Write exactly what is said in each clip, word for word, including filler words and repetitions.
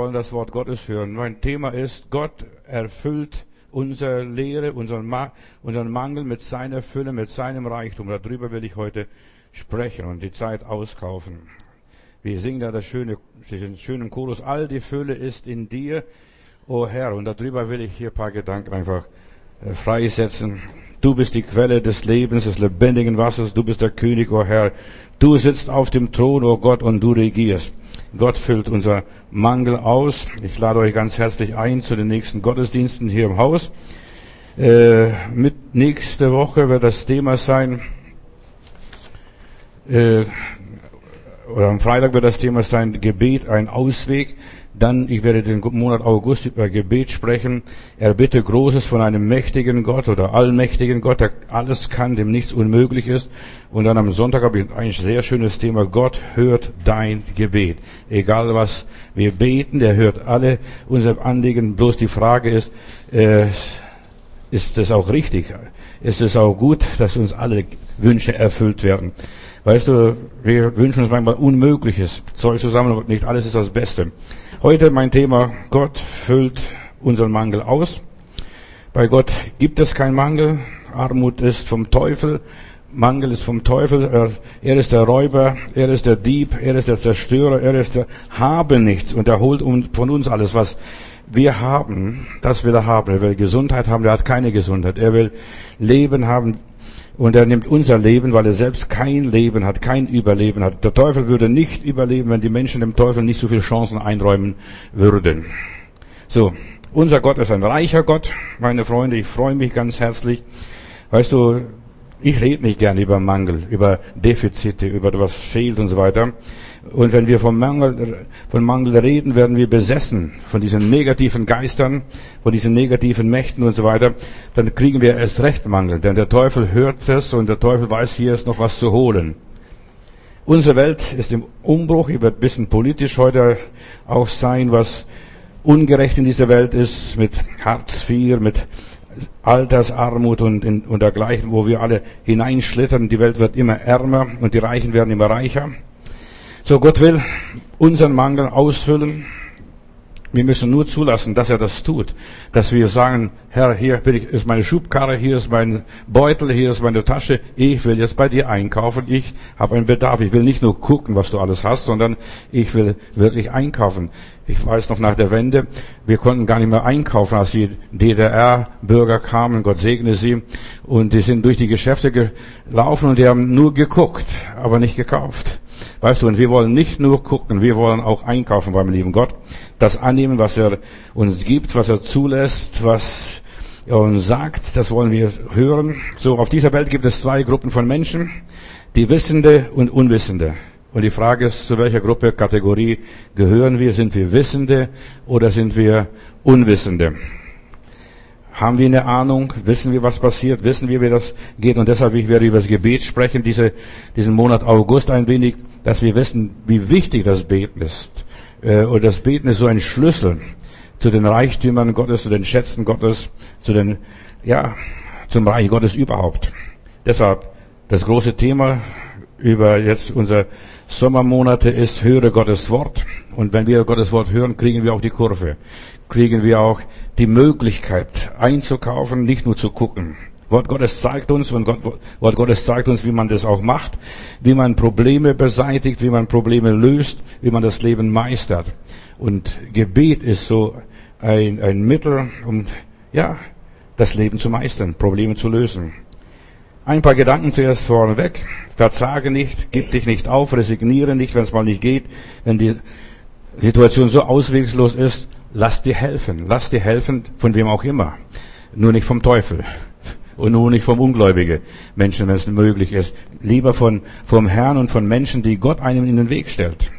wollen das Wort Gottes hören. Mein Thema ist, Gott erfüllt unsere Lehre, unseren, Ma- unseren Mangel mit seiner Fülle, mit seinem Reichtum. Darüber will ich heute sprechen und die Zeit auskaufen. Wir singen da das schöne, diesen schönen Chorus, all die Fülle ist in dir, o Herr. Und darüber will ich hier ein paar Gedanken einfach äh, freisetzen. Du bist die Quelle des Lebens, des lebendigen Wassers. Du bist der König, o Herr. Du sitzt auf dem Thron, o Gott, und du regierst. Gott füllt unser Mangel aus. Ich lade euch ganz herzlich ein zu den nächsten Gottesdiensten hier im Haus. Äh, mit nächste Woche wird das Thema sein, äh, oder am Freitag wird das Thema sein, Gebet, ein Ausweg. Dann, ich werde den Monat August über Gebet sprechen. Erbitte Großes von einem mächtigen Gott oder allmächtigen Gott, der alles kann, dem nichts unmöglich ist. Und dann am Sonntag habe ich ein sehr schönes Thema. Gott hört dein Gebet. Egal was wir beten, der hört alle unsere Anliegen. Bloß die Frage ist, äh, ist es auch richtig? Ist es auch gut, dass uns alle Wünsche erfüllt werden? Weißt du, wir wünschen uns manchmal Unmögliches. Zeug zusammen und nicht alles ist das Beste. Heute mein Thema, Gott füllt unseren Mangel aus. Bei Gott gibt es keinen Mangel. Armut ist vom Teufel. Mangel ist vom Teufel. Er, er ist der Räuber. Er ist der Dieb. Er ist der Zerstörer. Er ist der Habenichts. Und er holt von uns alles, was wir haben. Das will er haben. Er will Gesundheit haben. Er hat keine Gesundheit. Er will Leben haben. Und er nimmt unser Leben, weil er selbst kein Leben hat, kein Überleben hat. Der Teufel würde nicht überleben, wenn die Menschen dem Teufel nicht so viele Chancen einräumen würden. So, unser Gott ist ein reicher Gott, meine Freunde. Ich freue mich ganz herzlich. Weißt du, ich rede nicht gerne über Mangel, über Defizite, über was fehlt und so weiter. Und wenn wir vom Mangel, von Mangel reden, werden wir besessen von diesen negativen Geistern, von diesen negativen Mächten und so weiter. Dann kriegen wir erst recht Mangel, denn der Teufel hört es und der Teufel weiß, hier ist noch was zu holen. Unsere Welt ist im Umbruch. Ich werde ein bisschen politisch heute auch sein, was ungerecht in dieser Welt ist, mit Hartz vier, mit Altersarmut und, in, und dergleichen, wo wir alle hineinschlittern. Die Welt wird immer ärmer und die Reichen werden immer reicher. So, Gott will unseren Mangel ausfüllen. Wir müssen nur zulassen, dass er das tut. Dass wir sagen, Herr, hier bin ich, ist meine Schubkarre, hier ist mein Beutel, hier ist meine Tasche. Ich will jetzt bei dir einkaufen. Ich habe einen Bedarf. Ich will nicht nur gucken, was du alles hast, sondern ich will wirklich einkaufen. Ich weiß noch nach der Wende, wir konnten gar nicht mehr einkaufen, als die D D R-Bürger kamen, Gott segne sie. Und die sind durch die Geschäfte gelaufen und die haben nur geguckt, aber nicht gekauft. Weißt du, und wir wollen nicht nur gucken, wir wollen auch einkaufen beim lieben Gott. Das annehmen, was er uns gibt, was er zulässt, was er uns sagt, das wollen wir hören. So, auf dieser Welt gibt es zwei Gruppen von Menschen, die Wissende und Unwissende. Und die Frage ist, zu welcher Gruppe, Kategorie gehören wir? Sind wir Wissende oder sind wir Unwissende? Haben wir eine Ahnung? Wissen wir, was passiert? Wissen wir, wie das geht? Und deshalb, ich werde über das Gebet sprechen, diese, diesen Monat August ein wenig, dass wir wissen, wie wichtig das Beten ist. Äh, und das Beten ist so ein Schlüssel zu den Reichtümern Gottes, zu den Schätzen Gottes, zu den, ja, zum Reich Gottes überhaupt. Deshalb, das große Thema über jetzt unsere Sommermonate ist, höre Gottes Wort. Und wenn wir Gottes Wort hören, kriegen wir auch die Kurve. Kriegen wir auch die Möglichkeit einzukaufen, nicht nur zu gucken. Wort Gottes zeigt uns, und Gott, Wort Gottes zeigt uns, wie man das auch macht, wie man Probleme beseitigt, wie man Probleme löst, wie man das Leben meistert. Und Gebet ist so ein, ein Mittel, um, ja, das Leben zu meistern, Probleme zu lösen. Ein paar Gedanken zuerst vorneweg. Verzage nicht, gib dich nicht auf, resigniere nicht, wenn es mal nicht geht, wenn die Situation so auswegslos ist. Lass dir helfen. Lass dir helfen, von wem auch immer. Nur nicht vom Teufel. Und nur nicht vom ungläubigen Menschen, wenn es möglich ist. Lieber von, vom Herrn und von Menschen, die Gott einem in den Weg stellt.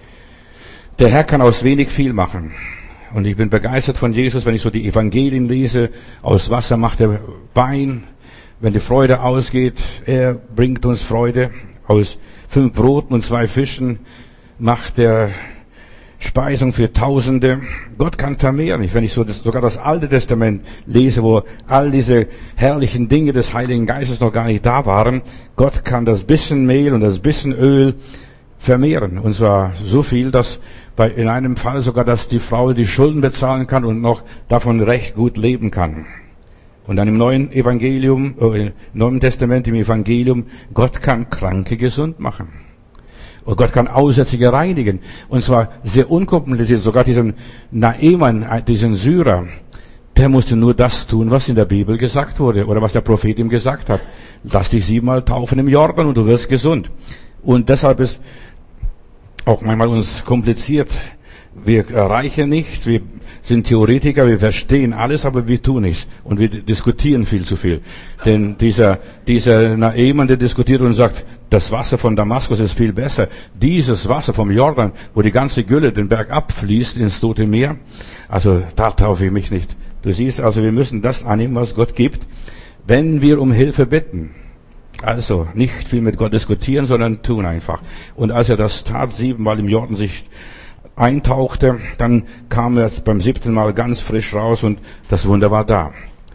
Der Herr kann aus wenig viel machen. Und ich bin begeistert von Jesus, wenn ich so die Evangelien lese. Aus Wasser macht er Wein. Wenn die Freude ausgeht, er bringt uns Freude. Aus fünf Broten und zwei Fischen macht er Speisung für Tausende. Gott kann vermehren. Wenn ich so das, sogar das Alte Testament lese, wo all diese herrlichen Dinge des Heiligen Geistes noch gar nicht da waren, Gott kann das bisschen Mehl und das bisschen Öl vermehren. Und zwar so viel, dass bei, in einem Fall sogar, dass die Frau die Schulden bezahlen kann und noch davon recht gut leben kann. Und dann im neuen Evangelium, äh, im Neuen Testament, im Evangelium, Gott kann Kranke gesund machen. Und Gott kann Aussätzige reinigen. Und zwar sehr unkompliziert. Sogar diesen Naaman, diesen Syrer, der musste nur das tun, was in der Bibel gesagt wurde, oder was der Prophet ihm gesagt hat. Lass dich siebenmal taufen im Jordan und du wirst gesund. Und deshalb ist auch manchmal uns kompliziert. Wir erreichen nichts, wir sind Theoretiker, wir verstehen alles, aber wir tun nichts. Und wir diskutieren viel zu viel. Denn dieser, dieser Naaman, der diskutiert und sagt, das Wasser von Damaskus ist viel besser. Dieses Wasser vom Jordan, wo die ganze Gülle den Berg abfließt ins Tote Meer, also da taufe ich mich nicht. Du siehst, also wir müssen das annehmen, was Gott gibt, wenn wir um Hilfe bitten. Also nicht viel mit Gott diskutieren, sondern tun einfach. Und als er das tat, siebenmal im Jordan sich eintauchte, dann kam er beim siebten Mal ganz frisch raus und das Wunder war da.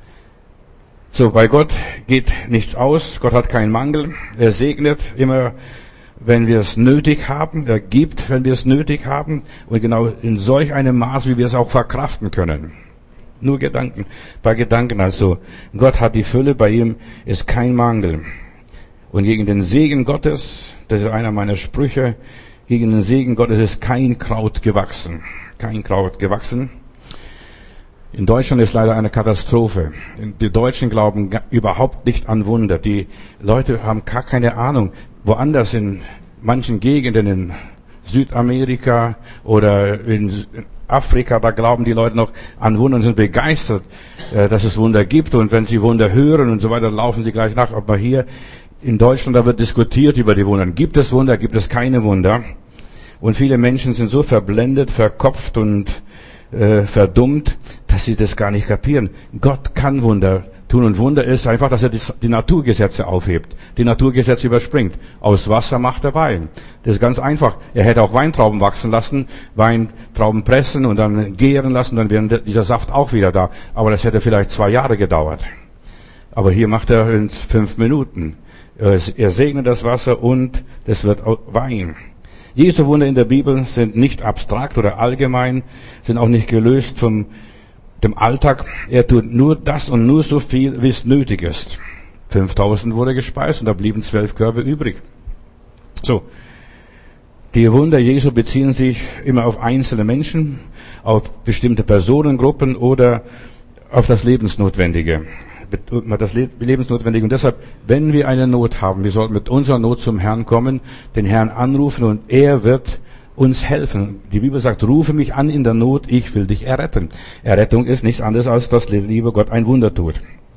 So, bei Gott geht nichts aus. Gott hat keinen Mangel. Er segnet immer, wenn wir es nötig haben. Er gibt, wenn wir es nötig haben. Und genau in solch einem Maß, wie wir es auch verkraften können. Nur Gedanken, bei Gedanken also. Gott hat die Fülle, bei ihm ist kein Mangel. Und gegen den Segen Gottes, das ist einer meiner Sprüche, gegen den Segen Gottes ist kein Kraut gewachsen. Kein Kraut gewachsen. In Deutschland ist leider eine Katastrophe. Die Deutschen glauben überhaupt nicht an Wunder. Die Leute haben gar keine Ahnung. Woanders in manchen Gegenden in Südamerika oder in Afrika, da glauben die Leute noch an Wunder und sind begeistert, dass es Wunder gibt. Und wenn sie Wunder hören und so weiter, laufen sie gleich nach. Aber hier in Deutschland, da wird diskutiert über die Wunder. Gibt es Wunder, gibt es keine Wunder? Und viele Menschen sind so verblendet, verkopft und äh, verdummt, dass sie das gar nicht kapieren. Gott kann Wunder tun und Wunder ist einfach, dass er die, die Naturgesetze aufhebt, die Naturgesetze überspringt. Aus Wasser macht er Wein. Das ist ganz einfach. Er hätte auch Weintrauben wachsen lassen, Weintrauben pressen und dann gären lassen, dann wäre dieser Saft auch wieder da. Aber das hätte vielleicht zwei Jahre gedauert. Aber hier macht er in fünf Minuten. Er segnet das Wasser und es wird Wein. Jesu Wunder in der Bibel sind nicht abstrakt oder allgemein, sind auch nicht gelöst vom dem Alltag. Er tut nur das und nur so viel, wie es nötig ist. fünftausend wurde gespeist und da blieben zwölf Körbe übrig. So. Die Wunder Jesu beziehen sich immer auf einzelne Menschen, auf bestimmte Personengruppen oder auf das Lebensnotwendige. Das Lebensnotwendige. Und deshalb, wenn wir eine Not haben, wir sollten mit unserer Not zum Herrn kommen, den Herrn anrufen und er wird uns helfen. Die Bibel sagt, rufe mich an in der Not, ich will dich erretten. Errettung ist nichts anderes, als dass der liebe Gott ein Wunder tut.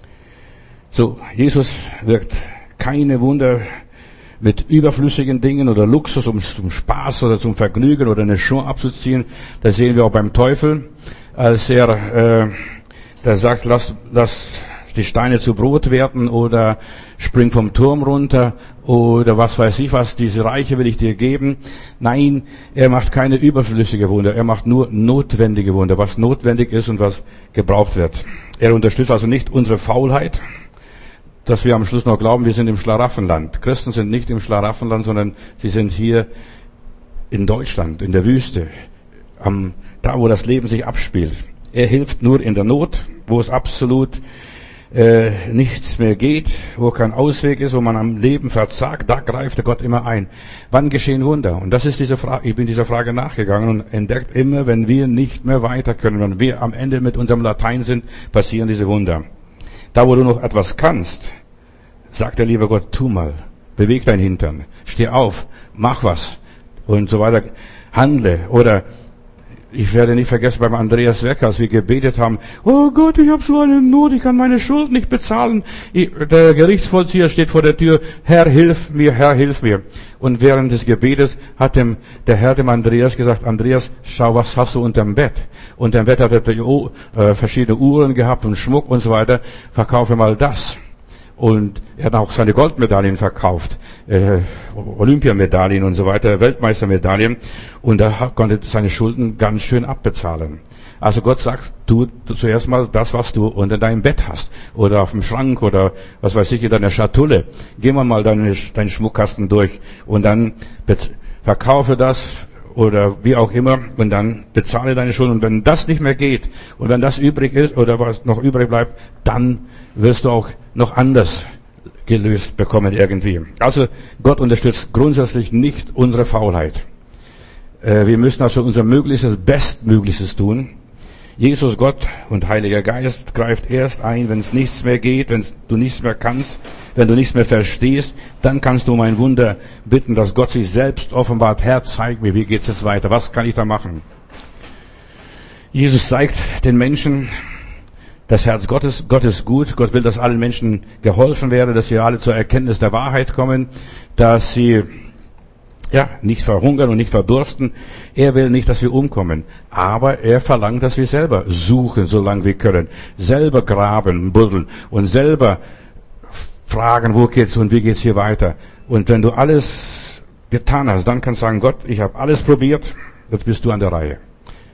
So, Jesus wirkt keine Wunder mit überflüssigen Dingen oder Luxus, um zum Spaß oder zum Vergnügen oder eine Show abzuziehen. Das sehen wir auch beim Teufel, als er, äh, der sagt, lass, lass die Steine zu Brot werden oder spring vom Turm runter oder was weiß ich was, diese Reiche will ich dir geben. Nein, er macht keine überflüssige Wunder, er macht nur notwendige Wunder, was notwendig ist und was gebraucht wird. Er unterstützt also nicht unsere Faulheit, dass wir am Schluss noch glauben, wir sind im Schlaraffenland. Christen sind nicht im Schlaraffenland, sondern sie sind hier in Deutschland, in der Wüste, am, da wo das Leben sich abspielt. Er hilft nur in der Not, wo es absolut äh, nichts mehr geht, wo kein Ausweg ist, wo man am Leben verzagt, da greift der Gott immer ein. Wann geschehen Wunder? Und das ist diese Frage, ich bin dieser Frage nachgegangen und entdeckt immer, wenn wir nicht mehr weiter können, wenn wir am Ende mit unserem Latein sind, passieren diese Wunder. Da, wo du noch etwas kannst, sagt der liebe Gott, tu mal, beweg dein Hintern, steh auf, mach was und so weiter, handle. Oder ich werde nicht vergessen beim Andreas Wecker, als wir gebetet haben, oh Gott, ich habe so eine Not, ich kann meine Schuld nicht bezahlen. Ich, der Gerichtsvollzieher steht vor der Tür, Herr, hilf mir, Herr, hilf mir. Und während des Gebetes hat dem, der Herr dem Andreas gesagt, Andreas, schau, was hast du unterm Bett? Unterm Bett hat er oh, äh, verschiedene Uhren gehabt und Schmuck und so weiter, verkaufe mal das. Und er hat auch seine Goldmedaillen verkauft, äh, Olympiamedaillen und so weiter, Weltmeistermedaillen. Und er konnte seine Schulden ganz schön abbezahlen. Also Gott sagt, tu zuerst mal das, was du unter deinem Bett hast. Oder auf dem Schrank oder was weiß ich, in deiner Schatulle. Geh mal mal deine, deinen Schmuckkasten durch. Und dann verkaufe das oder wie auch immer und dann bezahle deine Schulden. Und wenn das nicht mehr geht und wenn das übrig ist oder was noch übrig bleibt, dann wirst du auch noch anders gelöst bekommen irgendwie. Also Gott unterstützt grundsätzlich nicht unsere Faulheit. Äh, wir müssen also unser Möglichstes, Bestmöglichstes tun. Jesus, Gott und Heiliger Geist greift erst ein, wenn es nichts mehr geht, wenn du nichts mehr kannst, wenn du nichts mehr verstehst, dann kannst du um ein Wunder bitten, dass Gott sich selbst offenbart. Herr, zeig mir, wie geht's jetzt weiter? Was kann ich da machen? Jesus zeigt den Menschen das Herz Gottes. Gott ist gut. Gott will, dass allen Menschen geholfen werde, dass sie alle zur Erkenntnis der Wahrheit kommen, dass sie ja, nicht verhungern und nicht verdursten. Er will nicht, dass wir umkommen. Aber er verlangt, dass wir selber suchen, solange wir können. Selber graben, buddeln und selber fragen, wo geht's und wie geht's hier weiter. Und wenn du alles getan hast, dann kannst du sagen, Gott, ich habe alles probiert, jetzt bist du an der Reihe.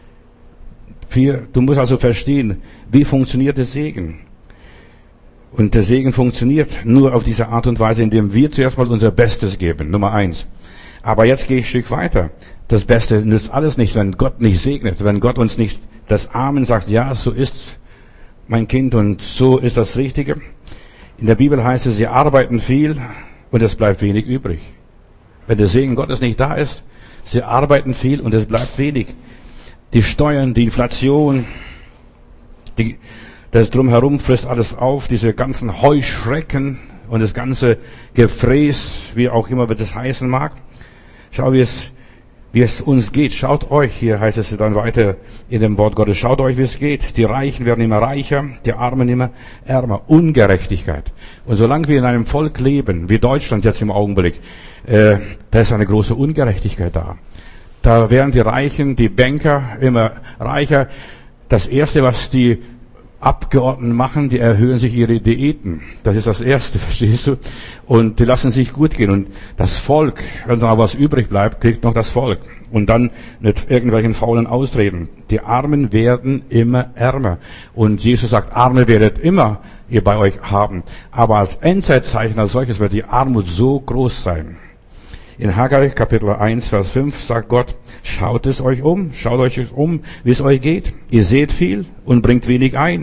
Vier, du musst also verstehen, wie funktioniert der Segen. Und der Segen funktioniert nur auf diese Art und Weise, indem wir zuerst mal unser Bestes geben. Nummer eins. Aber jetzt gehe ich ein Stück weiter. Das Beste nützt alles nichts, wenn Gott nicht segnet, wenn Gott uns nicht das Amen sagt, ja, so ist mein Kind und so ist das Richtige. In der Bibel heißt es, sie arbeiten viel und es bleibt wenig übrig. Wenn der Segen Gottes nicht da ist, sie arbeiten viel und es bleibt wenig. Die Steuern, die Inflation, die, das Drumherum frisst alles auf, diese ganzen Heuschrecken und das ganze Gefräß, wie auch immer das heißen mag. Schau, wie es, wie es uns geht. Schaut euch, hier heißt es dann weiter in dem Wort Gottes, schaut euch, wie es geht. Die Reichen werden immer reicher, die Armen immer ärmer. Ungerechtigkeit. Und solange wir in einem Volk leben, wie Deutschland jetzt im Augenblick, äh, da ist eine große Ungerechtigkeit da. Da werden die Reichen, die Banker immer reicher. Das Erste, was die Abgeordneten machen, die erhöhen sich ihre Diäten. Das ist das Erste, verstehst du? Und die lassen sich gut gehen. Und das Volk, wenn da was übrig bleibt, kriegt noch das Volk. Und dann mit irgendwelchen faulen Ausreden. Die Armen werden immer ärmer. Und Jesus sagt, Arme werdet immer ihr bei euch haben. Aber als Endzeitzeichen als solches wird die Armut so groß sein. In Haggai Kapitel eins, Vers fünf sagt Gott, schaut es euch um, schaut euch um, wie es euch geht. Ihr seht viel und bringt wenig ein.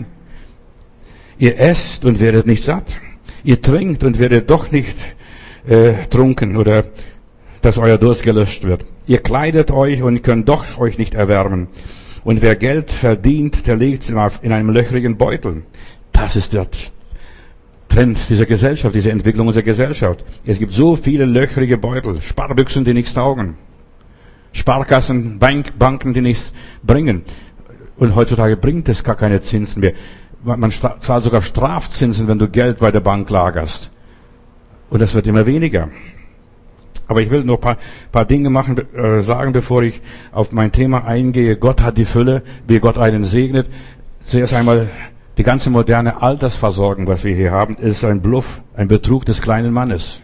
Ihr esst und werdet nicht satt. Ihr trinkt und werdet doch nicht äh, trunken oder dass euer Durst gelöscht wird. Ihr kleidet euch und könnt doch euch nicht erwärmen. Und wer Geld verdient, der legt es in einem löchrigen Beutel. Das ist der Trend dieser Gesellschaft, diese Entwicklung unserer Gesellschaft. Es gibt so viele löchrige Beutel, Sparbüchsen, die nichts taugen, Sparkassen, Bank, Banken, die nichts bringen. Und heutzutage bringt es gar keine Zinsen mehr. Man zahlt sogar Strafzinsen, wenn du Geld bei der Bank lagerst. Und das wird immer weniger. Aber ich will noch ein paar, paar Dinge machen, äh, sagen, bevor ich auf mein Thema eingehe. Gott hat die Fülle, wie Gott einen segnet. Zuerst einmal, die ganze moderne Altersversorgung, was wir hier haben, ist ein Bluff, ein Betrug des kleinen Mannes.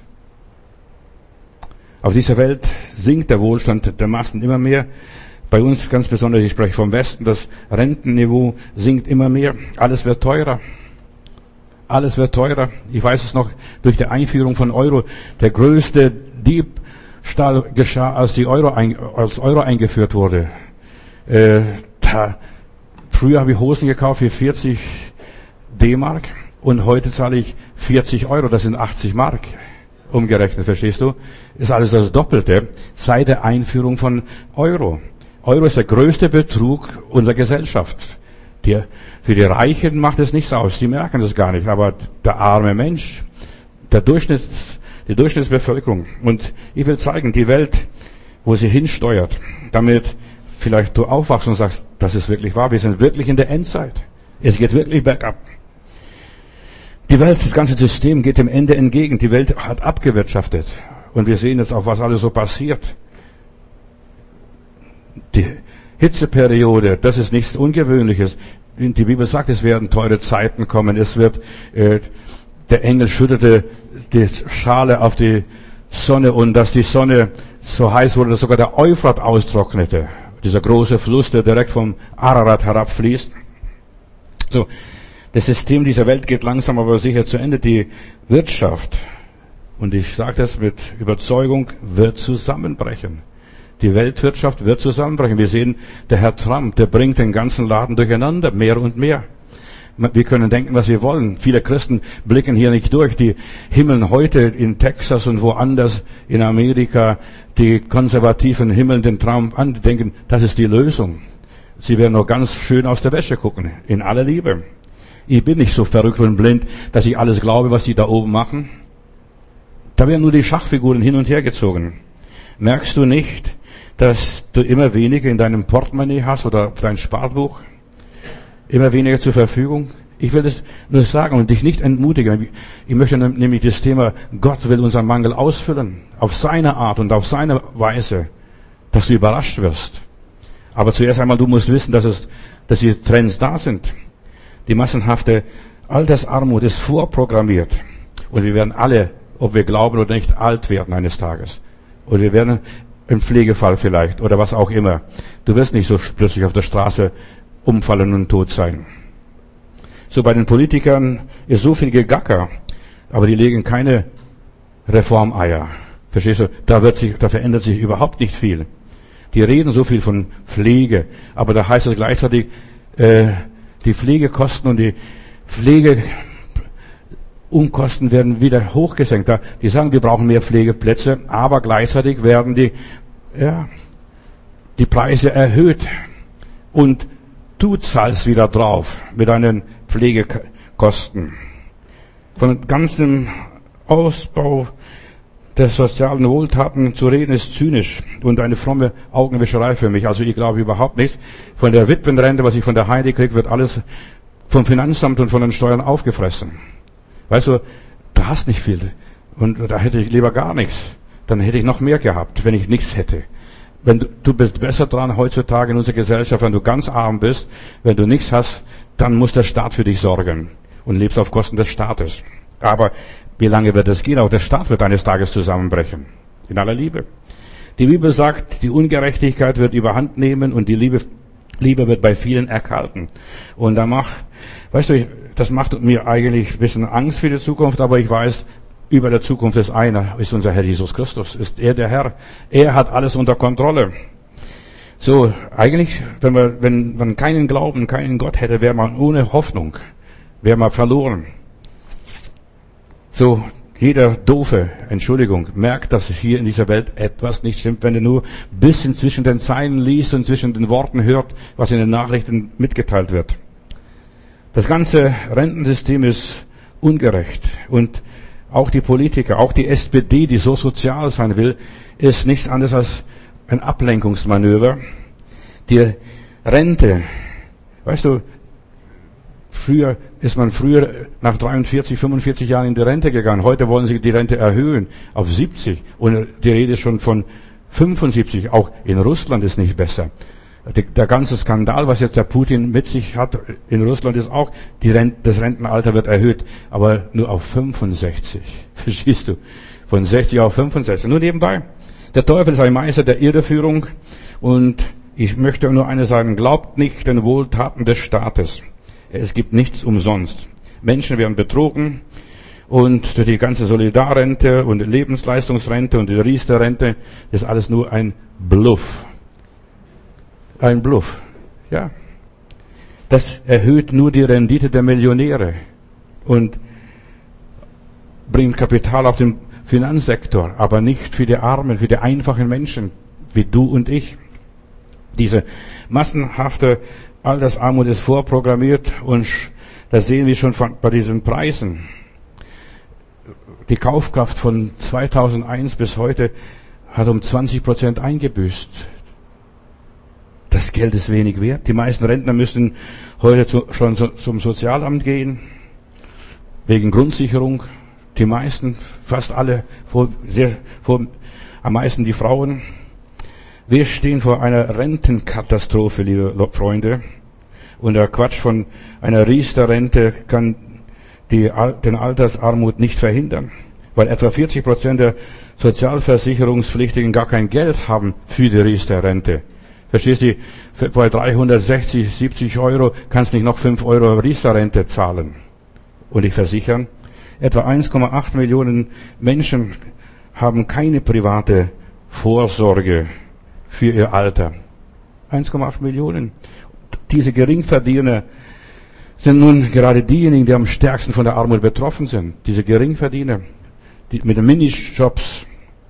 Auf dieser Welt sinkt der Wohlstand der Massen immer mehr. Bei uns ganz besonders, ich spreche vom Westen, das Rentenniveau sinkt immer mehr. Alles wird teurer. Alles wird teurer. Ich weiß es noch, durch die Einführung von Euro, der größte Diebstahl geschah, als die Euro, ein, als Euro eingeführt wurde. Äh, da, früher habe ich Hosen gekauft für vierzig D-Mark und heute zahle ich vierzig Euro, das sind achtzig Mark. Umgerechnet, verstehst du? Ist alles das Doppelte seit der Einführung von Euro. Euro ist der größte Betrug unserer Gesellschaft. Die, für die Reichen macht es nichts aus, die merken das gar nicht. Aber der arme Mensch, der Durchschnitts, die Durchschnittsbevölkerung. Und ich will zeigen, die Welt, wo sie hinsteuert, damit vielleicht du aufwachst und sagst, das ist wirklich wahr, wir sind wirklich in der Endzeit. Es geht wirklich bergab. Die Welt, das ganze System geht dem Ende entgegen. Die Welt hat abgewirtschaftet. Und wir sehen jetzt auch, was alles so passiert. Die Hitzeperiode, das ist nichts Ungewöhnliches. Die Bibel sagt, es werden teure Zeiten kommen. Es wird, äh, der Engel schüttete die Schale auf die Sonne und dass die Sonne so heiß wurde, dass sogar der Euphrat austrocknete. Dieser große Fluss, der direkt vom Ararat herabfließt. So, das System dieser Welt geht langsam aber sicher zu Ende. Die Wirtschaft, und ich sage das mit Überzeugung, wird zusammenbrechen. Die Weltwirtschaft wird zusammenbrechen. Wir sehen, der Herr Trump, der bringt den ganzen Laden durcheinander, mehr und mehr. Wir können denken, was wir wollen. Viele Christen blicken hier nicht durch. Die himmeln heute in Texas und woanders in Amerika, die Konservativen himmeln den Trump an, die denken, das ist die Lösung. Sie werden noch ganz schön aus der Wäsche gucken, in aller Liebe. Ich bin nicht so verrückt und blind, dass ich alles glaube, was die da oben machen. Da werden nur die Schachfiguren hin und her gezogen. Merkst du nicht, dass du immer weniger in deinem Portemonnaie hast oder auf dein Sparbuch? Immer weniger zur Verfügung? Ich will das nur sagen und dich nicht entmutigen. Ich möchte nämlich das Thema, Gott will unseren Mangel ausfüllen. Auf seine Art und auf seine Weise, dass du überrascht wirst. Aber zuerst einmal, du musst wissen, dass es, dass die Trends da sind. Die massenhafte Altersarmut ist vorprogrammiert. Und wir werden alle, ob wir glauben oder nicht, alt werden eines Tages. Oder wir werden im Pflegefall vielleicht oder was auch immer. Du wirst nicht so plötzlich auf der Straße umfallen und tot sein. So, bei den Politikern ist so viel Gegacker, aber die legen keine Reformeier. Verstehst du? Da wird sich, da verändert sich überhaupt nicht viel. Die reden so viel von Pflege, aber da heißt es gleichzeitig, äh, die Pflegekosten und die Pflegeunkosten werden wieder hochgesenkt. Da, die sagen, wir brauchen mehr Pflegeplätze, aber gleichzeitig werden die, ja, die Preise erhöht und du zahlst wieder drauf mit deinen Pflegekosten. Von ganzem Ausbau der sozialen Wohltaten zu reden ist zynisch und eine fromme Augenwischerei für mich. Also ich glaube überhaupt nicht. Von der Witwenrente, was ich von der Heidi kriege, wird alles vom Finanzamt und von den Steuern aufgefressen. Weißt du, da hast nicht viel. Und da hätte ich lieber gar nichts. Dann hätte ich noch mehr gehabt, wenn ich nichts hätte. Wenn du, du bist besser dran heutzutage in unserer Gesellschaft, wenn du ganz arm bist, wenn du nichts hast, dann muss der Staat für dich sorgen und lebst auf Kosten des Staates. Aber wie lange wird es gehen? Auch der Staat wird eines Tages zusammenbrechen. In aller Liebe. Die Bibel sagt, die Ungerechtigkeit wird überhand nehmen und die Liebe, Liebe wird bei vielen erkalten. Und da macht, weißt du, das macht mir eigentlich ein bisschen Angst für die Zukunft, aber ich weiß, über der Zukunft ist einer, ist unser Herr Jesus Christus, ist er der Herr. Er hat alles unter Kontrolle. So, eigentlich, wenn man, wenn man keinen Glauben, keinen Gott hätte, wäre man ohne Hoffnung, wäre man verloren. So, jeder Doofe, Entschuldigung, merkt, dass hier in dieser Welt etwas nicht stimmt, wenn er nur ein bisschen zwischen den Zeilen liest und zwischen den Worten hört, was in den Nachrichten mitgeteilt wird. Das ganze Rentensystem ist ungerecht und auch die Politiker, auch die S P D, die so sozial sein will, ist nichts anderes als ein Ablenkungsmanöver. Die Rente, weißt du, früher ist man früher nach dreiundvierzig, fünfundvierzig Jahren in die Rente gegangen. Heute wollen sie die Rente erhöhen auf siebzig. Und die Rede ist schon von fünfundsiebzig. Auch in Russland ist nicht besser. Der ganze Skandal, was jetzt der Putin mit sich hat in Russland, ist auch, die Rent, das Rentenalter wird erhöht, aber nur auf fünfundsechzig. Verstehst du? Von sechzig auf fünfundsechzig. Nur nebenbei. Der Teufel ist ein Meister der Irreführung und ich möchte nur eines sagen, glaubt nicht den Wohltaten des Staates. Es gibt nichts umsonst. Menschen werden betrogen und die ganze Solidarrente und Lebensleistungsrente und die Riester-Rente ist alles nur ein Bluff. Ein Bluff, ja. Das erhöht nur die Rendite der Millionäre und bringt Kapital auf den Finanzsektor, aber nicht für die Armen, für die einfachen Menschen, wie du und ich. Diese massenhafte Altersarmut ist vorprogrammiert und das sehen wir schon von, bei diesen Preisen. Die Kaufkraft von zweitausendeins bis heute hat um zwanzig Prozent eingebüßt. Das Geld ist wenig wert. Die meisten Rentner müssen heute zu, schon so, zum Sozialamt gehen, wegen Grundsicherung. Die meisten, fast alle, vor, sehr, vor, am meisten die Frauen. Wir stehen vor einer Rentenkatastrophe, liebe Freunde. Und der Quatsch von einer Riester-Rente kann die, den Altersarmut nicht verhindern, weil etwa vierzig Prozent der Sozialversicherungspflichtigen gar kein Geld haben für die Riester-Rente. Verstehst du, bei dreihundertsechzig, siebzig Euro kannst du nicht noch fünf Euro Riester-Rente zahlen. Und ich versichere, etwa eins Komma acht Millionen Menschen haben keine private Vorsorge für ihr Alter. eins Komma acht Millionen. Diese Geringverdiener sind nun gerade diejenigen, die am stärksten von der Armut betroffen sind. Diese Geringverdiener, die mit den Minijobs.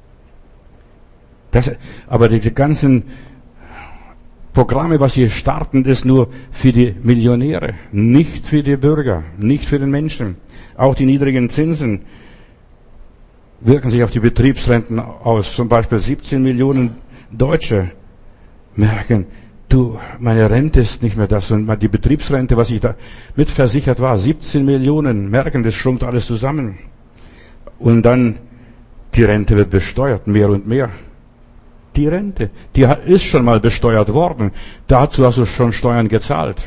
Das, aber diese ganzen Programme, was hier starten, ist nur für die Millionäre, nicht für die Bürger, nicht für den Menschen. Auch die niedrigen Zinsen wirken sich auf die Betriebsrenten aus. Zum Beispiel siebzehn Millionen Deutsche merken, du, meine Rente ist nicht mehr das. Und die Betriebsrente, was ich da mitversichert war, siebzehn Millionen, merken, das schrumpft alles zusammen. Und dann, die Rente wird besteuert, mehr und mehr. Die Rente, die ist schon mal besteuert worden. Dazu hast du schon Steuern gezahlt.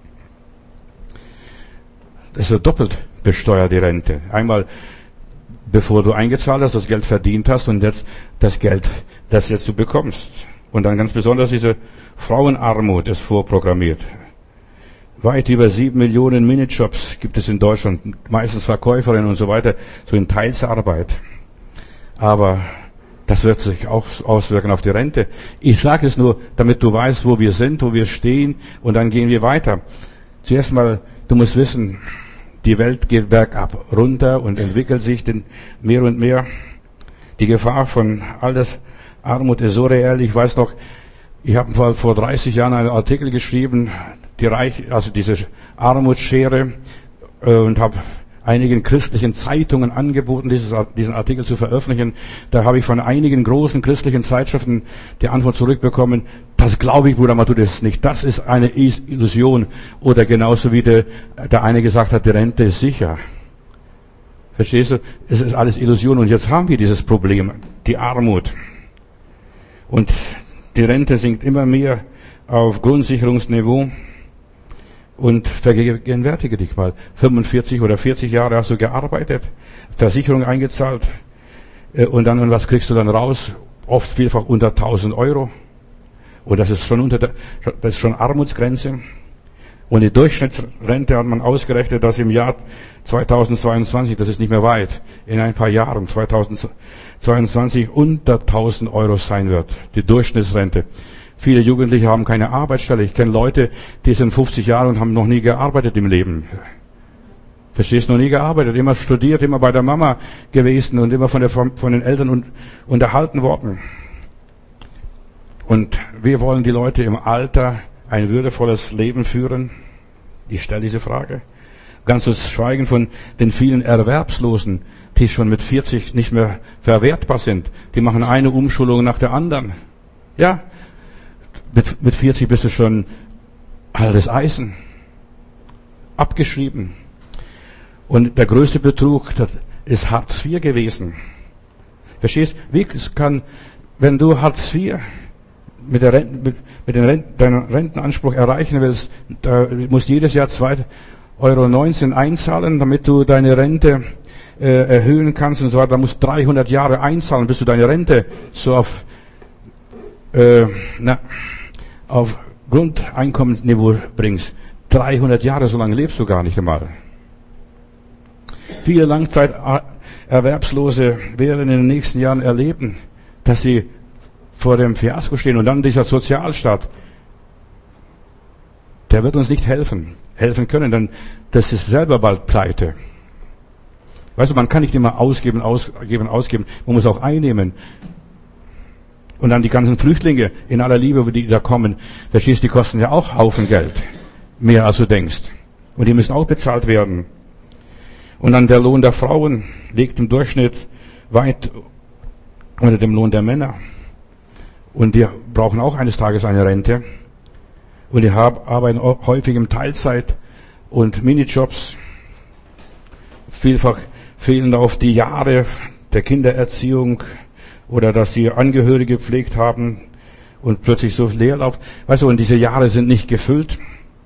Das ist doppelt besteuert, die Rente. Einmal, bevor du eingezahlt hast, das Geld verdient hast und jetzt das Geld, das jetzt du bekommst. Und dann ganz besonders diese Frauenarmut ist vorprogrammiert. Weit über sieben Millionen Minijobs gibt es in Deutschland, meistens Verkäuferinnen und so weiter, so in Teilzeitarbeit. Aber das wird sich auch auswirken auf die Rente. Ich sage es nur, damit du weißt, wo wir sind, wo wir stehen, und dann gehen wir weiter. Zuerst mal, du musst wissen, die Welt geht bergab, runter und entwickelt sich den mehr und mehr. Die Gefahr von Altersarmut ist so reell. Ich weiß noch, ich habe vor, vor dreißig Jahren einen Artikel geschrieben, die Reich, also diese Armutsschere, äh, und habe einigen christlichen Zeitungen angeboten, dieses, diesen Artikel zu veröffentlichen. Da habe ich von einigen großen christlichen Zeitschriften die Antwort zurückbekommen, das glaube ich, Bruder Matthäus, nicht. Das ist eine Illusion. Oder genauso wie der, der eine gesagt hat, die Rente ist sicher. Verstehst du? Es ist alles Illusion. Und jetzt haben wir dieses Problem, die Armut. Und die Rente sinkt immer mehr auf Grundsicherungsniveau. Und vergegenwärtige dich mal, fünfundvierzig oder vierzig Jahre hast du gearbeitet, Versicherung eingezahlt, und dann, und was kriegst du dann raus? Oft vielfach unter tausend Euro. Und das ist schon unter der, das ist schon Armutsgrenze. Und die Durchschnittsrente hat man ausgerechnet, dass im Jahr zweitausendzweiundzwanzig, das ist nicht mehr weit, in ein paar Jahren, zweitausendzweiundzwanzig unter tausend Euro sein wird. Die Durchschnittsrente. Viele Jugendliche haben keine Arbeitsstelle. Ich kenne Leute, die sind fünfzig Jahre und haben noch nie gearbeitet im Leben. Verstehst du, noch nie gearbeitet, immer studiert, immer bei der Mama gewesen und immer von, der, von den Eltern und, unterhalten worden. Und wir wollen die Leute im Alter ein würdevolles Leben führen. Ich stelle diese Frage. Ganz zu schweigen von den vielen Erwerbslosen, die schon mit vierzig nicht mehr verwertbar sind. Die machen eine Umschulung nach der anderen. Ja, Mit, mit vierzig bist du schon altes Eisen. Abgeschrieben. Und der größte Betrug, das ist Hartz vier gewesen. Verstehst? Wie kann, wenn du Hartz vier mit der Renten, mit, mit den Renten, deinen Rentenanspruch erreichen willst, da musst du jedes Jahr zwei Euro neunzehn einzahlen, damit du deine Rente äh, erhöhen kannst und so weiter. Da musst du dreihundert Jahre einzahlen, bis du deine Rente so auf äh, na, auf Grundeinkommensniveau bringst. dreihundert Jahre, so lange lebst du gar nicht einmal. Viele Langzeiterwerbslose werden in den nächsten Jahren erleben, dass sie vor dem Fiasko stehen. Und dann dieser Sozialstaat, der wird uns nicht helfen, helfen können, denn das ist selber bald pleite. Weißt du, man kann nicht immer ausgeben, ausgeben, ausgeben, man muss auch einnehmen. Und dann die ganzen Flüchtlinge in aller Liebe, die da kommen, verstehst, die kosten ja auch Haufen Geld. Mehr als du denkst. Und die müssen auch bezahlt werden. Und dann der Lohn der Frauen liegt im Durchschnitt weit unter dem Lohn der Männer. Und die brauchen auch eines Tages eine Rente. Und die arbeiten häufig im Teilzeit und Minijobs. Vielfach fehlen auf die Jahre der Kindererziehung, oder dass sie Angehörige gepflegt haben und plötzlich so leer läuft. Weißt du, und diese Jahre sind nicht gefüllt.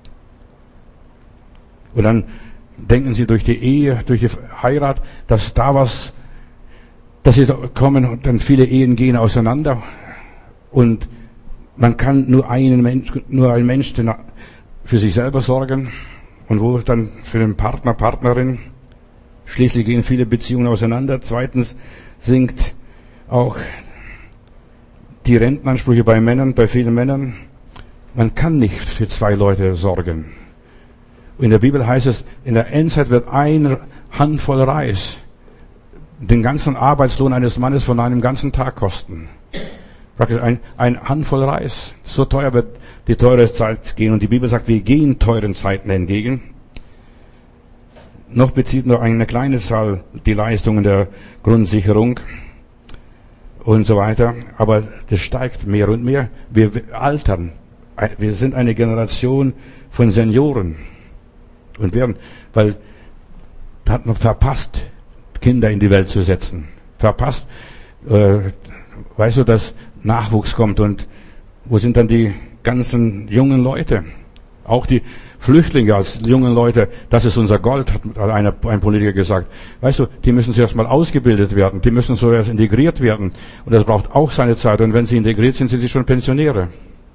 Und dann denken sie durch die Ehe, durch die Heirat, dass da was, dass sie kommen und dann viele Ehen gehen auseinander. Und man kann nur einen Mensch, nur ein Mensch für sich selber sorgen. Und wo dann für den Partner, Partnerin. Schließlich gehen viele Beziehungen auseinander. Zweitens sinkt auch die Rentenansprüche bei Männern, bei vielen Männern. Man kann nicht für zwei Leute sorgen. In der Bibel heißt es, in der Endzeit wird eine Handvoll Reis den ganzen Arbeitslohn eines Mannes von einem ganzen Tag kosten. Praktisch ein, ein Handvoll Reis. So teuer wird die teure Zeit gehen. Und die Bibel sagt, wir gehen teuren Zeiten entgegen. Noch bezieht nur eine kleine Zahl die Leistungen der Grundsicherung und so weiter. Aber das steigt mehr und mehr. Wir altern. Wir sind eine Generation von Senioren. Und werden, weil hat man verpasst, Kinder in die Welt zu setzen. Verpasst, äh, weißt du, dass Nachwuchs kommt. Und wo sind dann die ganzen jungen Leute? Auch die Flüchtlinge als jungen Leute, das ist unser Gold, hat einer, ein Politiker gesagt. Weißt du, die müssen zuerst mal ausgebildet werden, die müssen so erst integriert werden. Und das braucht auch seine Zeit. Und wenn sie integriert sind, sind sie schon Pensionäre.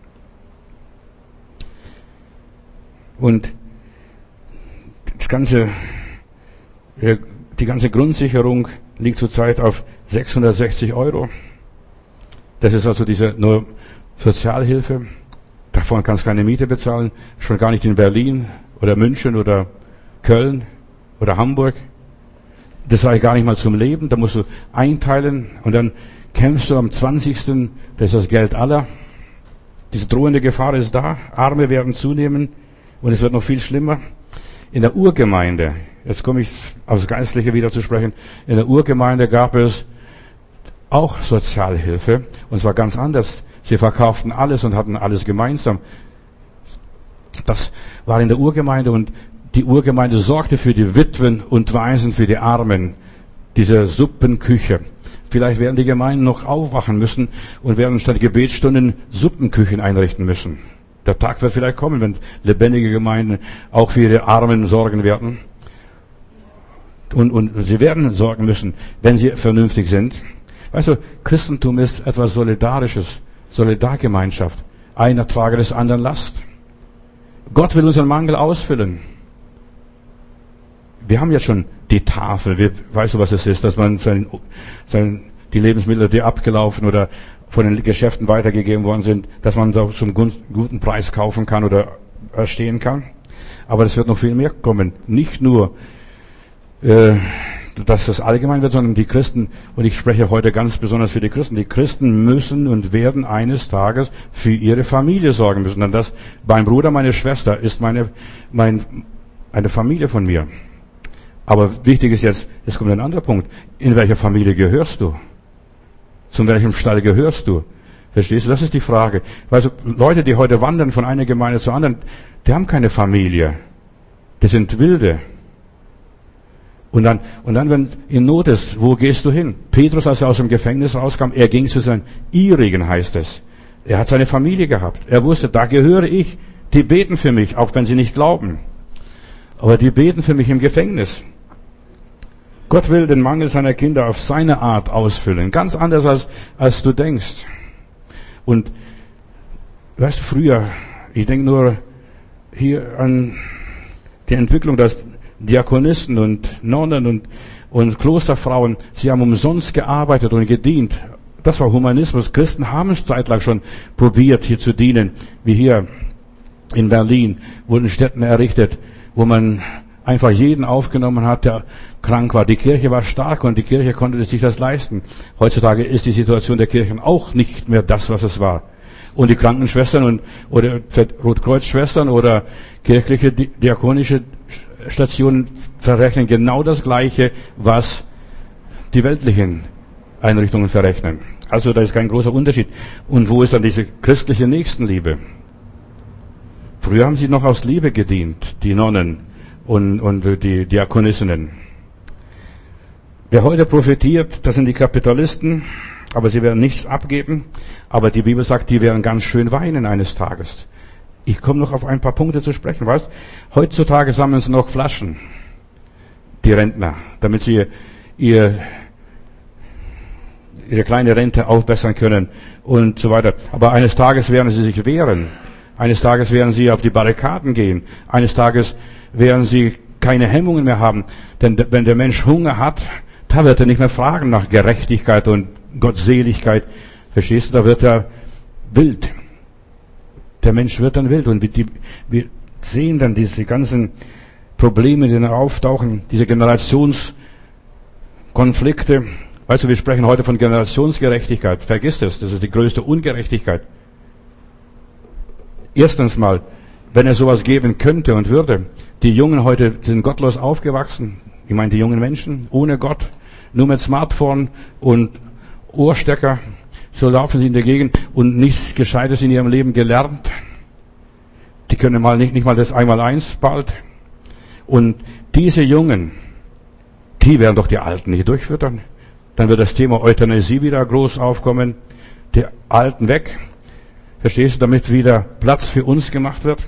Und das ganze, die ganze Grundsicherung liegt zurzeit auf sechshundertsechzig Euro. Das ist also diese nur Sozialhilfe. Davon kannst du keine Miete bezahlen. Schon gar nicht in Berlin oder München oder Köln oder Hamburg. Das reicht gar nicht mal zum Leben. Da musst du einteilen und dann kämpfst du am zwanzigsten Das ist das Geld aller. Diese drohende Gefahr ist da. Arme werden zunehmen und es wird noch viel schlimmer. In der Urgemeinde, jetzt komme ich aufs Geistliche wieder zu sprechen, in der Urgemeinde gab es auch Sozialhilfe und zwar ganz anders. Sie verkauften alles und hatten alles gemeinsam. Das war in der Urgemeinde und die Urgemeinde sorgte für die Witwen und Waisen, für die Armen. Diese Suppenküche. Vielleicht werden die Gemeinden noch aufwachen müssen und werden statt Gebetsstunden Suppenküchen einrichten müssen. Der Tag wird vielleicht kommen, wenn lebendige Gemeinden auch für ihre Armen sorgen werden. Und, und sie werden sorgen müssen, wenn sie vernünftig sind. Weißt du, Christentum ist etwas Solidarisches, Solidargemeinschaft. Einer trage des anderen Last. Gott will unseren Mangel ausfüllen. Wir haben ja schon die Tafel. Wir, weißt du, was es ist, dass man sein, sein, die Lebensmittel, die abgelaufen oder von den Geschäften weitergegeben worden sind, dass man da zum guten Preis kaufen kann oder erstehen kann. Aber es wird noch viel mehr kommen. Nicht nur, äh, dass das allgemein wird, sondern die Christen, und ich spreche heute ganz besonders für die Christen, die Christen müssen und werden eines Tages für ihre Familie sorgen müssen. Denn das, mein Bruder, meine Schwester ist meine, mein, eine Familie von mir. Aber wichtig ist jetzt, es kommt ein anderer Punkt. In welcher Familie gehörst du? Zu welchem Stall gehörst du? Verstehst du? Das ist die Frage. Weißt du, Leute, die heute wandern von einer Gemeinde zur anderen, die haben keine Familie. Die sind Wilde. Und dann, und dann, wenn in Not ist, wo gehst du hin? Petrus, als er aus dem Gefängnis rauskam, er ging zu seinen ihrigen, heißt es. Er hat seine Familie gehabt. Er wusste, da gehöre ich. Die beten für mich, auch wenn sie nicht glauben. Aber die beten für mich im Gefängnis. Gott will den Mangel seiner Kinder auf seine Art ausfüllen. Ganz anders als, als du denkst. Und, weißt du, früher, ich denke nur hier an die Entwicklung, dass Diakonisten und Nonnen und, und Klosterfrauen, sie haben umsonst gearbeitet und gedient. Das war Humanismus. Christen haben es zeitlang schon probiert, hier zu dienen. Wie hier in Berlin wurden Stätten errichtet, wo man einfach jeden aufgenommen hat, der krank war. Die Kirche war stark und die Kirche konnte sich das leisten. Heutzutage ist die Situation der Kirchen auch nicht mehr das, was es war. Und die Krankenschwestern und, oder Rotkreuzschwestern oder kirchliche diakonische Stationen verrechnen genau das Gleiche, was die weltlichen Einrichtungen verrechnen. Also da ist kein großer Unterschied. Und wo ist dann diese christliche Nächstenliebe? Früher haben sie noch aus Liebe gedient, die Nonnen und, und die Diakonissinnen. Wer heute profitiert, das sind die Kapitalisten, aber sie werden nichts abgeben. Aber die Bibel sagt, die werden ganz schön weinen eines Tages. Ich komme noch auf ein paar Punkte zu sprechen. Weißt, heutzutage sammeln sie noch Flaschen, die Rentner, damit sie ihr, ihre kleine Rente aufbessern können und so weiter. Aber eines Tages werden sie sich wehren. Eines Tages werden sie auf die Barrikaden gehen. Eines Tages werden sie keine Hemmungen mehr haben. Denn wenn der Mensch Hunger hat, da wird er nicht mehr fragen nach Gerechtigkeit und Gottseligkeit. Verstehst du? Da wird er wild. Der Mensch wird dann wild. Und wir, die, wir sehen dann diese ganzen Probleme, die dann auftauchen, diese Generationskonflikte. Weißt du, wir sprechen heute von Generationsgerechtigkeit. Vergiss das, das ist die größte Ungerechtigkeit. Erstens mal, wenn es sowas geben könnte und würde, die Jungen heute sind gottlos aufgewachsen. Ich meine, die jungen Menschen, ohne Gott, nur mit Smartphone und Ohrstecker, so laufen sie in der Gegend und nichts Gescheites in ihrem Leben gelernt. Die können mal nicht, nicht mal das Einmaleins bald. Und diese Jungen, die werden doch die Alten nicht durchfüttern. Dann wird das Thema Euthanasie wieder groß aufkommen. Die Alten weg. Verstehst du, damit wieder Platz für uns gemacht wird?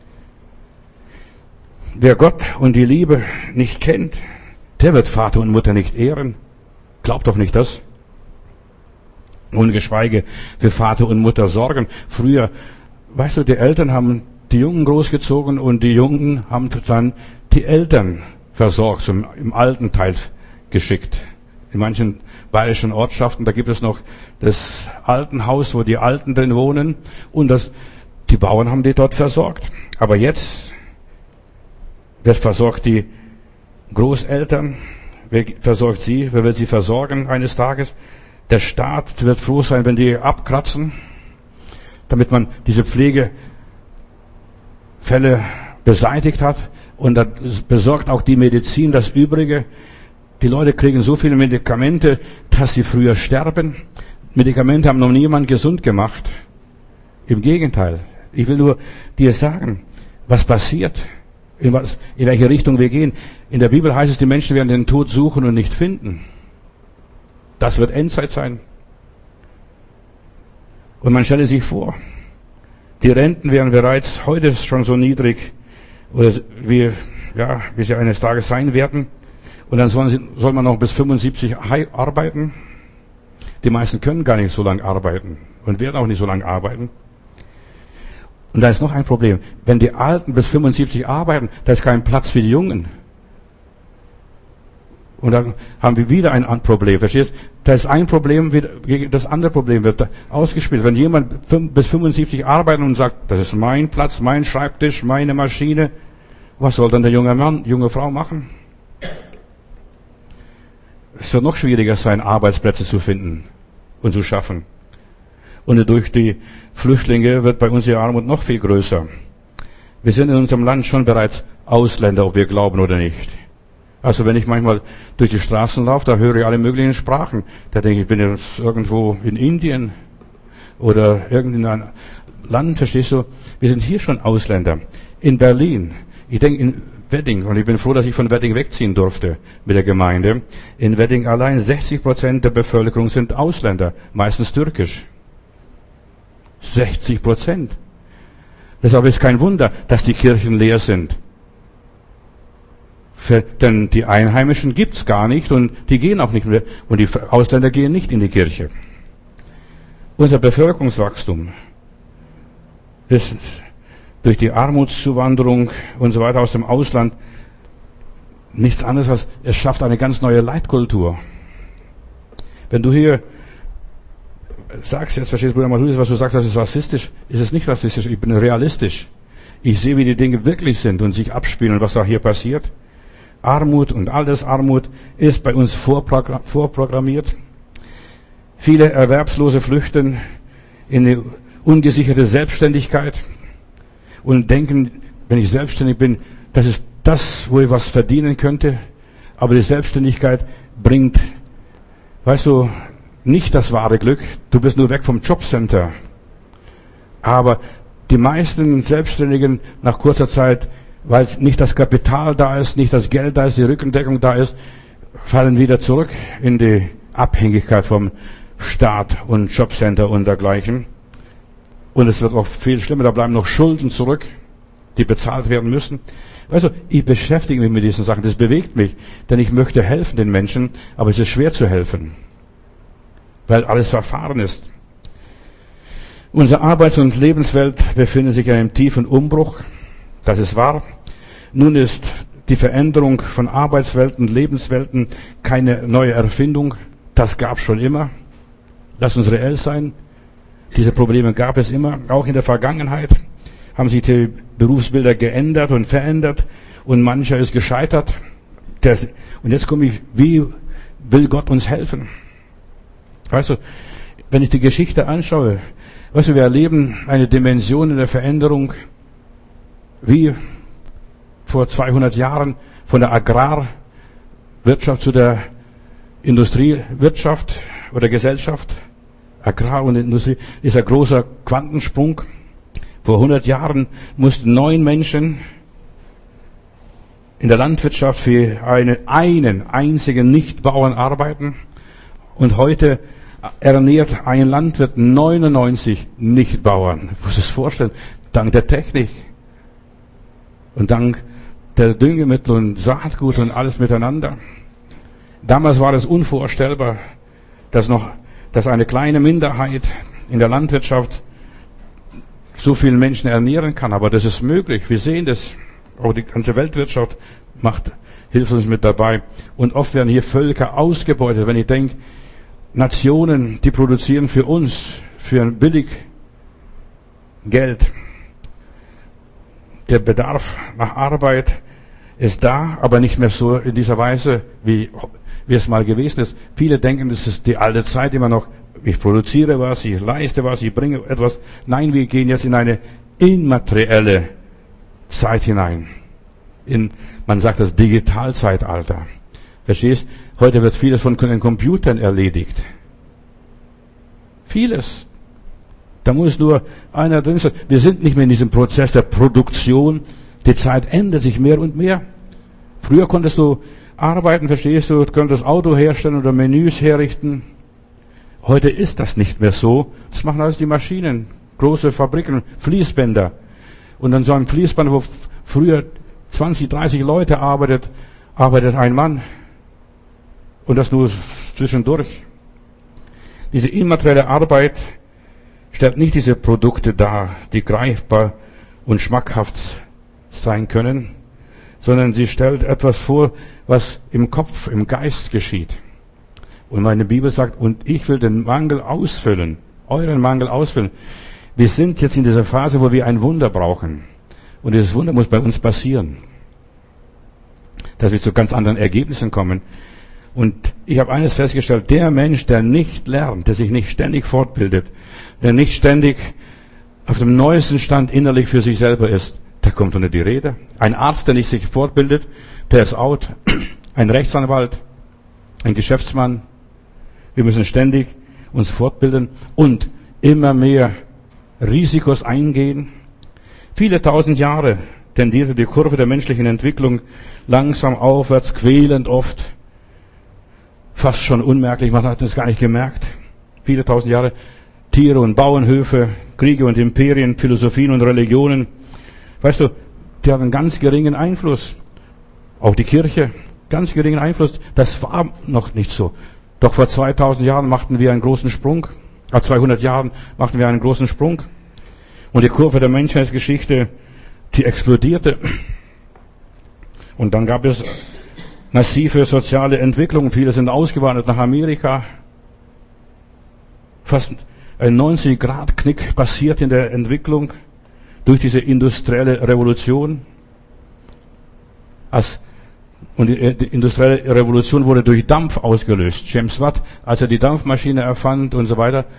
Wer Gott und die Liebe nicht kennt, der wird Vater und Mutter nicht ehren. Glaubt doch nicht das. Und geschweige für Vater und Mutter sorgen. Früher, weißt du, die Eltern haben die Jungen großgezogen und die Jungen haben dann die Eltern versorgt, so im alten Teil geschickt. In manchen bayerischen Ortschaften, da gibt es noch das Altenhaus, wo die Alten drin wohnen, und das, die Bauern haben die dort versorgt. Aber jetzt, wer versorgt die Großeltern? Wer versorgt sie? Wer wird sie versorgen eines Tages? Der Staat wird froh sein, wenn die abkratzen, damit man diese Pflegefälle beseitigt hat, und dann besorgt auch die Medizin das Übrige. Die Leute kriegen so viele Medikamente, dass sie früher sterben. Medikamente haben noch niemand gesund gemacht. Im Gegenteil. Ich will nur dir sagen, was passiert, in, was, in welche Richtung wir gehen. In der Bibel heißt es, die Menschen werden den Tod suchen und nicht finden. Das wird Endzeit sein. Und man stelle sich vor, die Renten wären bereits heute schon so niedrig, oder wie, ja, wie sie eines Tages sein werden. Und dann soll, soll man noch bis fünfundsiebzig arbeiten. Die meisten können gar nicht so lange arbeiten und werden auch nicht so lange arbeiten. Und da ist noch ein Problem. Wenn die Alten bis fünfundsiebzig arbeiten, da ist kein Platz für die Jungen. Und dann haben wir wieder ein Problem. Verstehst? Da ist ein Problem, das andere Problem wird ausgespielt. Wenn jemand bis fünfundsiebzig arbeitet und sagt, das ist mein Platz, mein Schreibtisch, meine Maschine, was soll dann der junge Mann, junge Frau machen? Es wird noch schwieriger sein, Arbeitsplätze zu finden und zu schaffen. Und durch die Flüchtlinge wird bei uns die Armut noch viel größer. Wir sind in unserem Land schon bereits Ausländer, ob wir glauben oder nicht. Also wenn ich manchmal durch die Straßen laufe, da höre ich alle möglichen Sprachen. Da denke ich, ich bin jetzt irgendwo in Indien oder irgendein Land, verstehst du? Wir sind hier schon Ausländer. In Berlin, ich denke in Wedding, und ich bin froh, dass ich von Wedding wegziehen durfte mit der Gemeinde. In Wedding allein sechzig Prozent der Bevölkerung sind Ausländer, meistens türkisch. sechzig Prozent. Deshalb ist kein Wunder, dass die Kirchen leer sind. Für, denn die Einheimischen gibt's gar nicht und die gehen auch nicht mehr. Und die Ausländer gehen nicht in die Kirche. Unser Bevölkerungswachstum ist durch die Armutszuwanderung und so weiter aus dem Ausland nichts anderes als, es schafft eine ganz neue Leitkultur. Wenn du hier sagst, jetzt verstehst du, Bruder Matthäus, was du sagst, das ist rassistisch, ist es nicht rassistisch, ich bin realistisch. Ich sehe, wie die Dinge wirklich sind und sich abspielen und was da hier passiert. Armut und Altersarmut ist bei uns vorprogrammiert. Viele Erwerbslose flüchten in eine ungesicherte Selbstständigkeit und denken, wenn ich selbstständig bin, das ist das, wo ich was verdienen könnte. Aber die Selbstständigkeit bringt, weißt du, nicht das wahre Glück. Du bist nur weg vom Jobcenter. Aber die meisten Selbstständigen nach kurzer Zeit, weil nicht das Kapital da ist, nicht das Geld da ist, die Rückendeckung da ist, fallen wieder zurück in die Abhängigkeit vom Staat und Jobcenter und dergleichen. Und es wird auch viel schlimmer, da bleiben noch Schulden zurück, die bezahlt werden müssen. Also, ich beschäftige mich mit diesen Sachen, das bewegt mich, denn ich möchte helfen den Menschen, aber es ist schwer zu helfen, weil alles verfahren ist. Unsere Arbeits- und Lebenswelt befindet sich in einem tiefen Umbruch, das ist wahr. Nun ist die Veränderung von Arbeitswelten, Lebenswelten keine neue Erfindung, das gab es schon immer. Lass uns reell sein. Diese Probleme gab es immer, auch in der Vergangenheit. Haben sich die Berufsbilder geändert und verändert und mancher ist gescheitert. Das, und jetzt komme ich, wie will Gott uns helfen? Weißt du, wenn ich die Geschichte anschaue, weißt du, wir erleben eine Dimension in der Veränderung, wie vor zweihundert Jahren von der Agrarwirtschaft zu der Industriewirtschaft oder Gesellschaft. Agrar und Industrie ist ein großer Quantensprung. Vor hundert Jahren mussten neun Menschen in der Landwirtschaft für einen, einen einzigen Nichtbauern arbeiten. Und heute ernährt ein Landwirt neunundneunzig Nichtbauern. Ich muss es vorstellen, dank der Technik und dank der Düngemittel und Saatgut und alles miteinander. Damals war es unvorstellbar, dass noch, dass eine kleine Minderheit in der Landwirtschaft so viele Menschen ernähren kann. Aber das ist möglich. Wir sehen das. Auch die ganze Weltwirtschaft macht, hilft uns mit dabei. Und oft werden hier Völker ausgebeutet. Wenn ich denke, Nationen, die produzieren für uns, für ein billig Geld. Der Bedarf nach Arbeit ist da, aber nicht mehr so in dieser Weise, wie, wie es mal gewesen ist. Viele denken, das ist die alte Zeit immer noch. Ich produziere was, ich leiste was, ich bringe etwas. Nein, wir gehen jetzt in eine immaterielle Zeit hinein. In, man sagt das Digitalzeitalter. Verstehst? Heute wird vieles von den Computern erledigt. Vieles. Da muss nur einer drin sein. Wir sind nicht mehr in diesem Prozess der Produktion. Die Zeit ändert sich mehr und mehr. Früher konntest du arbeiten, verstehst du, konntest Auto herstellen oder Menüs herrichten. Heute ist das nicht mehr so. Das machen alles die Maschinen. Große Fabriken, Fließbänder. Und an so einem Fließband, wo früher zwanzig, dreißig Leute arbeitet, arbeitet ein Mann. Und das nur zwischendurch. Diese immaterielle Arbeit stellt nicht diese Produkte dar, die greifbar und schmackhaft sein können, sondern sie stellt etwas vor, was im Kopf, im Geist geschieht. Und meine Bibel sagt, und ich will den Mangel ausfüllen, euren Mangel ausfüllen. Wir sind jetzt in dieser Phase, wo wir ein Wunder brauchen. Und dieses Wunder muss bei uns passieren. Dass wir zu ganz anderen Ergebnissen kommen. Und ich habe eines festgestellt, der Mensch, der nicht lernt, der sich nicht ständig fortbildet, der nicht ständig auf dem neuesten Stand innerlich für sich selber ist, der kommt unter die Rede. Ein Arzt, der nicht sich fortbildet, der ist out. Ein Rechtsanwalt, ein Geschäftsmann. Wir müssen ständig uns fortbilden und immer mehr Risikos eingehen. Viele tausend Jahre tendierte die Kurve der menschlichen Entwicklung langsam aufwärts, quälend oft. Fast schon unmerklich, man hat es gar nicht gemerkt. Viele tausend Jahre Tiere und Bauernhöfe, Kriege und Imperien, Philosophien und Religionen. Weißt du, die haben einen ganz geringen Einfluss. Auch die Kirche, ganz geringen Einfluss. Das war noch nicht so. Doch vor zweitausend Jahren machten wir einen großen Sprung. Vor zweihundert Jahren machten wir einen großen Sprung. Und die Kurve der Menschheitsgeschichte, die explodierte. Und dann gab es massive soziale Entwicklung. Viele sind ausgewandert nach Amerika. Fast ein neunzig Grad Knick passiert in der Entwicklung durch diese industrielle Revolution. Als, und die, die industrielle Revolution wurde durch Dampf ausgelöst. James Watt, als er die Dampfmaschine erfand und so weiter,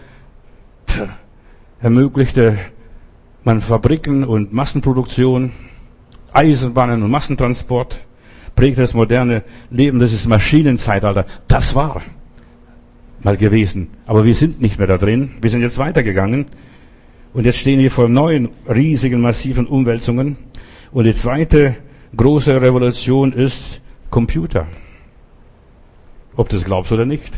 ermöglichte man Fabriken und Massenproduktion, Eisenbahnen und Massentransport, prägte das moderne Leben, das ist Maschinenzeitalter. Das war mal gewesen. Aber wir sind nicht mehr da drin. Wir sind jetzt weitergegangen. Und jetzt stehen wir vor neuen, riesigen, massiven Umwälzungen. Und die zweite große Revolution ist Computer. Ob du es glaubst oder nicht.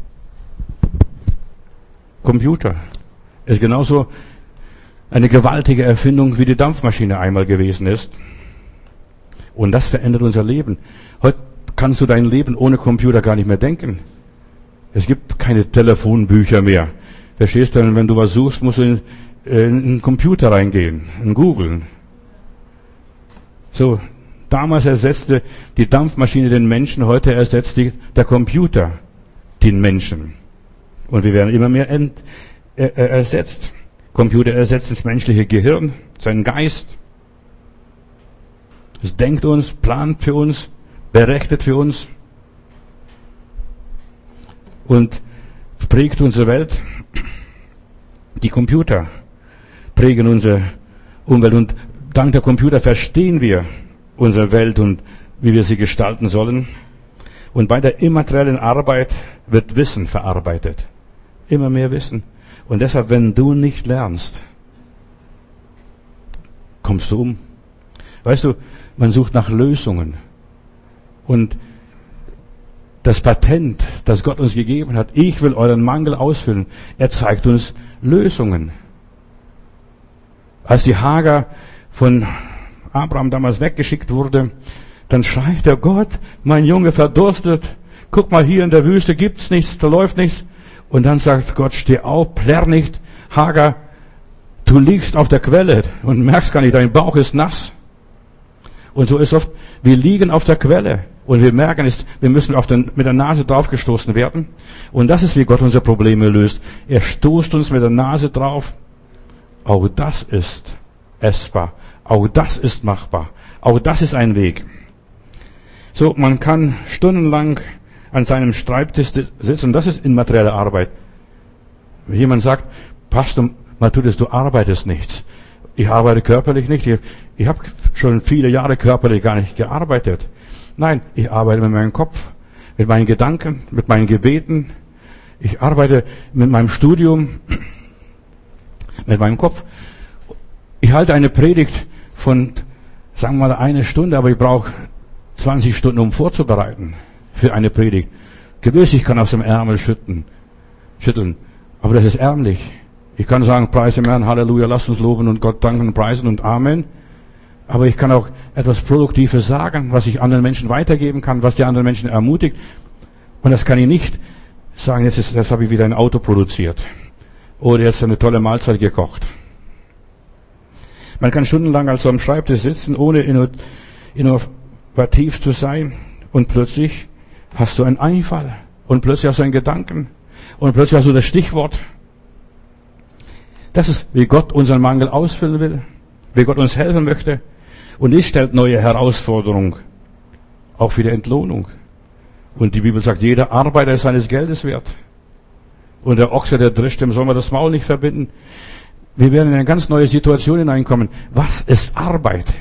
Computer ist genauso eine gewaltige Erfindung, wie die Dampfmaschine einmal gewesen ist. Und das verändert unser Leben. Heute kannst du dein Leben ohne Computer gar nicht mehr denken. Es gibt keine Telefonbücher mehr. Verstehst du, wenn du was suchst, musst du in, in den Computer reingehen, in Google. So, damals ersetzte die Dampfmaschine den Menschen, heute ersetzt die, der Computer den Menschen. Und wir werden immer mehr ent, äh, ersetzt. Computer ersetzt das menschliche Gehirn, seinen Geist. Es denkt uns, plant für uns, berechnet für uns und prägt unsere Welt. Die Computer prägen unsere Umwelt und dank der Computer verstehen wir unsere Welt und wie wir sie gestalten sollen. Und bei der immateriellen Arbeit wird Wissen verarbeitet. Immer mehr Wissen. Und deshalb, wenn du nicht lernst, kommst du um. Weißt du, man sucht nach Lösungen. Und das Patent, das Gott uns gegeben hat, ich will euren Mangel ausfüllen, er zeigt uns Lösungen. Als die Hagar von Abraham damals weggeschickt wurde, dann schreit der Gott, mein Junge verdurstet, guck mal, hier in der Wüste gibt's nichts, da läuft nichts. Und dann sagt Gott, steh auf, plärr nicht, Hagar, du liegst auf der Quelle und merkst gar nicht, dein Bauch ist nass. Und so ist oft, wir liegen auf der Quelle und wir merken es, wir müssen auf den, mit der Nase draufgestoßen werden. Und das ist, wie Gott unsere Probleme löst. Er stoßt uns mit der Nase drauf. Auch das ist essbar. Auch das ist machbar. Auch das ist ein Weg. So, man kann stundenlang an seinem Schreibtisch sitzen. Das ist immaterielle Arbeit. Wenn jemand sagt, Pastor Matthäus, du arbeitest nichts. Ich arbeite körperlich nicht. Ich, ich habe schon viele Jahre körperlich gar nicht gearbeitet. Nein, ich arbeite mit meinem Kopf, mit meinen Gedanken, mit meinen Gebeten. Ich arbeite mit meinem Studium, mit meinem Kopf. Ich halte eine Predigt von, sagen wir mal, eine Stunde, aber ich brauche zwanzig Stunden, um vorzubereiten für eine Predigt. Gewiss, ich kann aus dem Ärmel schütteln, schütteln, aber das ist ärmlich. Ich kann sagen, preise dem Herrn, Halleluja, lasst uns loben und Gott danken und preisen und Amen. Aber ich kann auch etwas Produktives sagen, was ich anderen Menschen weitergeben kann, was die anderen Menschen ermutigt. Und das kann ich nicht sagen, jetzt, ist, jetzt habe ich wieder ein Auto produziert. Oder jetzt eine tolle Mahlzeit gekocht. Man kann stundenlang also am Schreibtisch sitzen, ohne innovativ zu sein. Und plötzlich hast du einen Einfall. Und plötzlich hast du einen Gedanken. Und plötzlich hast du das Stichwort. Das ist, wie Gott unseren Mangel ausfüllen will. Wie Gott uns helfen möchte. Und es stellt neue Herausforderungen. Auch für die Entlohnung. Und die Bibel sagt, jeder Arbeiter ist seines Geldes wert. Und der Ochse, der drischt, dem soll man das Maul nicht verbinden. Wir werden in eine ganz neue Situation hineinkommen. Was ist Arbeit?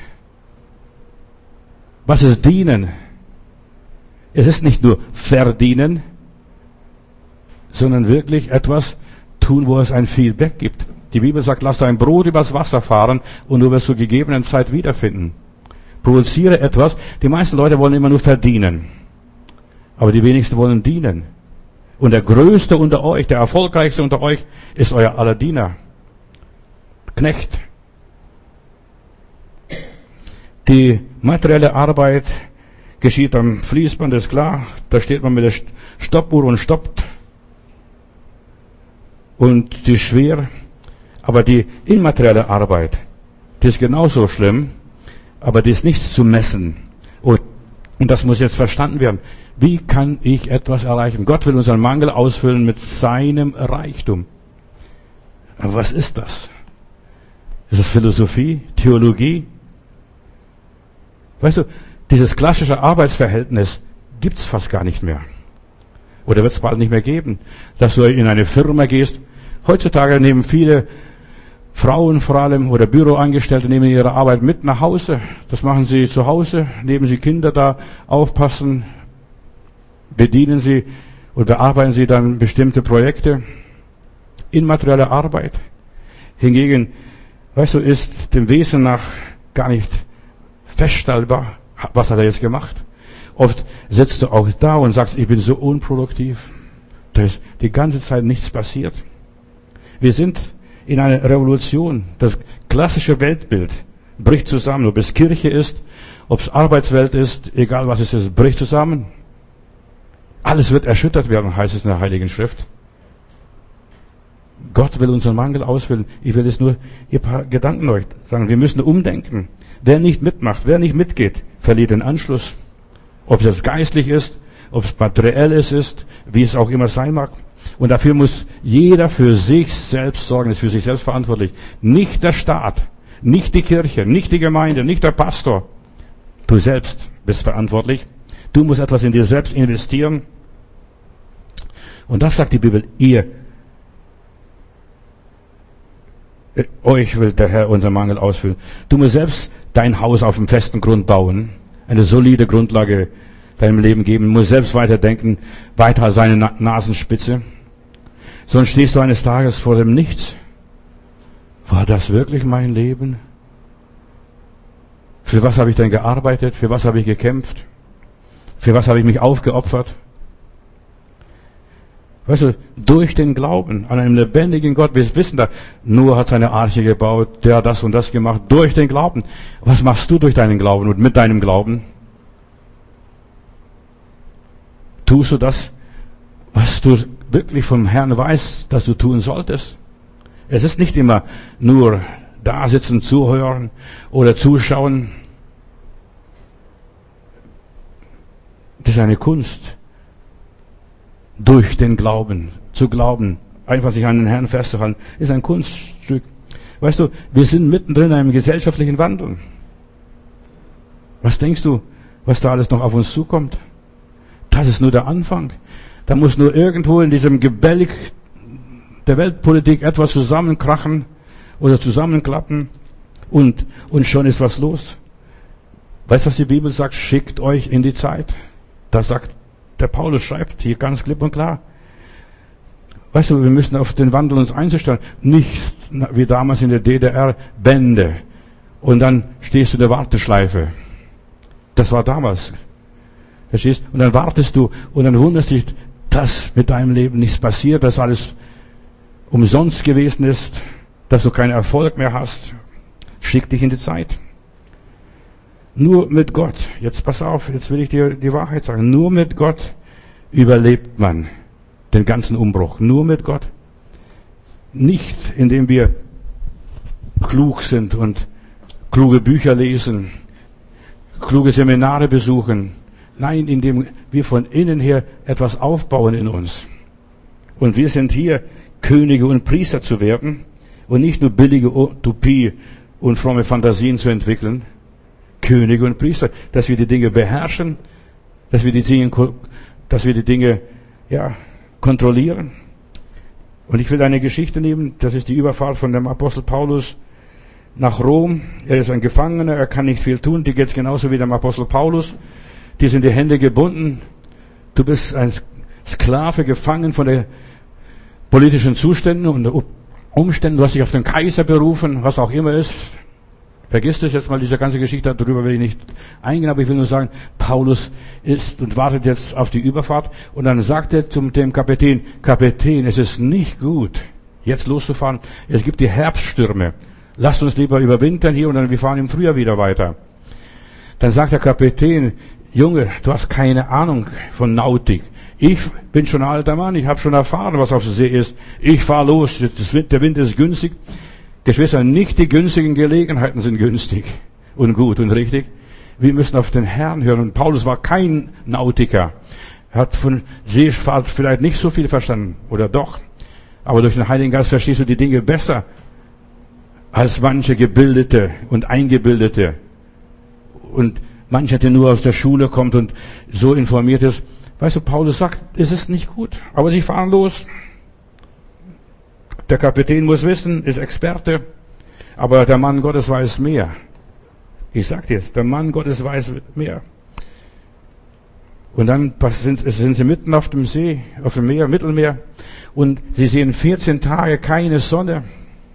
Was ist Dienen? Es ist nicht nur verdienen, sondern wirklich etwas tun, wo es ein Feedback gibt. Die Bibel sagt, lass dein Brot übers Wasser fahren und du wirst zur gegebenen Zeit wiederfinden. Produziere etwas. Die meisten Leute wollen immer nur verdienen. Aber die wenigsten wollen dienen. Und der Größte unter euch, der Erfolgreichste unter euch, ist euer aller Diener. Knecht. Die materielle Arbeit geschieht am Fließband, ist klar. Da steht man mit der Stoppuhr und stoppt. Und die ist schwer. Aber die immaterielle Arbeit, die ist genauso schlimm, aber die ist nicht zu messen. Und, und das muss jetzt verstanden werden. Wie kann ich etwas erreichen? Gott will unseren Mangel ausfüllen mit seinem Reichtum. Aber was ist das? Ist das Philosophie? Theologie? Weißt du, dieses klassische Arbeitsverhältnis gibt's fast gar nicht mehr. Oder wird es bald nicht mehr geben. Dass du in eine Firma gehst. Heutzutage nehmen viele Frauen vor allem oder Büroangestellte nehmen ihre Arbeit mit nach Hause. Das machen sie zu Hause, nehmen sie Kinder da, aufpassen, bedienen sie und bearbeiten sie dann bestimmte Projekte. Immaterielle Arbeit. Hingegen, weißt du, ist dem Wesen nach gar nicht feststellbar, was hat er jetzt gemacht. Oft sitzt du auch da und sagst, ich bin so unproduktiv. Da ist die ganze Zeit nichts passiert. Wir sind in einer Revolution. Das klassische Weltbild bricht zusammen. Ob es Kirche ist, ob es Arbeitswelt ist, egal was es ist, bricht zusammen. Alles wird erschüttert werden, heißt es in der Heiligen Schrift. Gott will unseren Mangel ausfüllen. Ich will jetzt nur ein paar Gedanken euch sagen. Wir müssen umdenken. Wer nicht mitmacht, wer nicht mitgeht, verliert den Anschluss. Ob es jetzt geistlich ist, ob es materielles ist, wie es auch immer sein mag. Und dafür muss jeder für sich selbst sorgen, ist für sich selbst verantwortlich. Nicht der Staat, nicht die Kirche, nicht die Gemeinde, nicht der Pastor. Du selbst bist verantwortlich. Du musst etwas in dir selbst investieren. Und das sagt die Bibel, ihr, euch will der Herr unseren Mangel ausfüllen. Du musst selbst dein Haus auf einem festen Grund bauen, eine solide Grundlage deinem Leben geben, du musst selbst weiterdenken, weiter als seine Nasenspitze. Sonst stehst du eines Tages vor dem Nichts. War das wirklich mein Leben? Für was habe ich denn gearbeitet? Für was habe ich gekämpft? Für was habe ich mich aufgeopfert? Weißt du, durch den Glauben an einen lebendigen Gott, wir wissen da, Noah hat seine Arche gebaut, der hat das und das gemacht, durch den Glauben. Was machst du durch deinen Glauben und mit deinem Glauben? Tust du das, was du wirklich vom Herrn weißt, dass du tun solltest? Es ist nicht immer nur da sitzen, zuhören oder zuschauen. Das ist eine Kunst. Durch den Glauben, zu glauben, einfach sich an den Herrn festzuhalten, ist ein Kunststück. Weißt du, wir sind mittendrin in einem gesellschaftlichen Wandel. Was denkst du, was da alles noch auf uns zukommt? Das ist nur der Anfang. Da muss nur irgendwo in diesem Gebälk der Weltpolitik etwas zusammenkrachen oder zusammenklappen und, und schon ist was los. Weißt du, was die Bibel sagt? Schickt euch in die Zeit. Da sagt der Paulus, schreibt hier ganz klipp und klar. Weißt du, wir müssen auf den Wandel uns einzustellen. Nicht wie damals in der D D R, Bände. Und dann stehst du in der Warteschleife. Das war damals. Verstehst? Und dann wartest du und dann wunderst dich, dass mit deinem Leben nichts passiert, dass alles umsonst gewesen ist, dass du keinen Erfolg mehr hast. Schick dich in die Zeit. Nur mit Gott, jetzt pass auf, jetzt will ich dir die Wahrheit sagen, nur mit Gott überlebt man den ganzen Umbruch. Nur mit Gott. Nicht indem wir klug sind und kluge Bücher lesen, kluge Seminare besuchen. Nein, indem wir von innen her etwas aufbauen in uns. Und wir sind hier, Könige und Priester zu werden und nicht nur billige Utopie und fromme Fantasien zu entwickeln. Könige und Priester, dass wir die Dinge beherrschen, dass wir die Dinge, dass wir die Dinge, ja, kontrollieren. Und ich will eine Geschichte nehmen, das ist die Überfahrt von dem Apostel Paulus nach Rom. Er ist ein Gefangener, er kann nicht viel tun, die geht's genauso wie dem Apostel Paulus. Die sind die Hände gebunden. Du bist ein Sklave, gefangen von den politischen Zuständen und Umständen. Du hast dich auf den Kaiser berufen, was auch immer ist. Vergiss das jetzt mal, diese ganze Geschichte, darüber will ich nicht eingehen, aber ich will nur sagen, Paulus ist und wartet jetzt auf die Überfahrt und dann sagt er zum dem Kapitän, Kapitän, es ist nicht gut, jetzt loszufahren. Es gibt die Herbststürme. Lasst uns lieber überwintern hier und dann wir fahren im Frühjahr wieder weiter. Dann sagt der Kapitän, Junge, du hast keine Ahnung von Nautik. Ich bin schon ein alter Mann, ich habe schon erfahren, was auf der See ist. Ich fahre los, das Wind, der Wind ist günstig. Geschwister, nicht die günstigen Gelegenheiten sind günstig und gut und richtig. Wir müssen auf den Herrn hören. Und Paulus war kein Nautiker. Er hat von Seefahrt vielleicht nicht so viel verstanden. Oder doch. Aber durch den Heiligen Geist verstehst du die Dinge besser als manche Gebildete und Eingebildete. Und mancher, der nur aus der Schule kommt und so informiert ist. Weißt du, Paulus sagt, es ist nicht gut. Aber sie fahren los. Der Kapitän muss wissen, ist Experte, aber der Mann Gottes weiß mehr. Ich sag dir jetzt, der Mann Gottes weiß mehr. Und dann sind, sind sie mitten auf dem See, auf dem Meer, Mittelmeer, und sie sehen vierzehn Tage keine Sonne.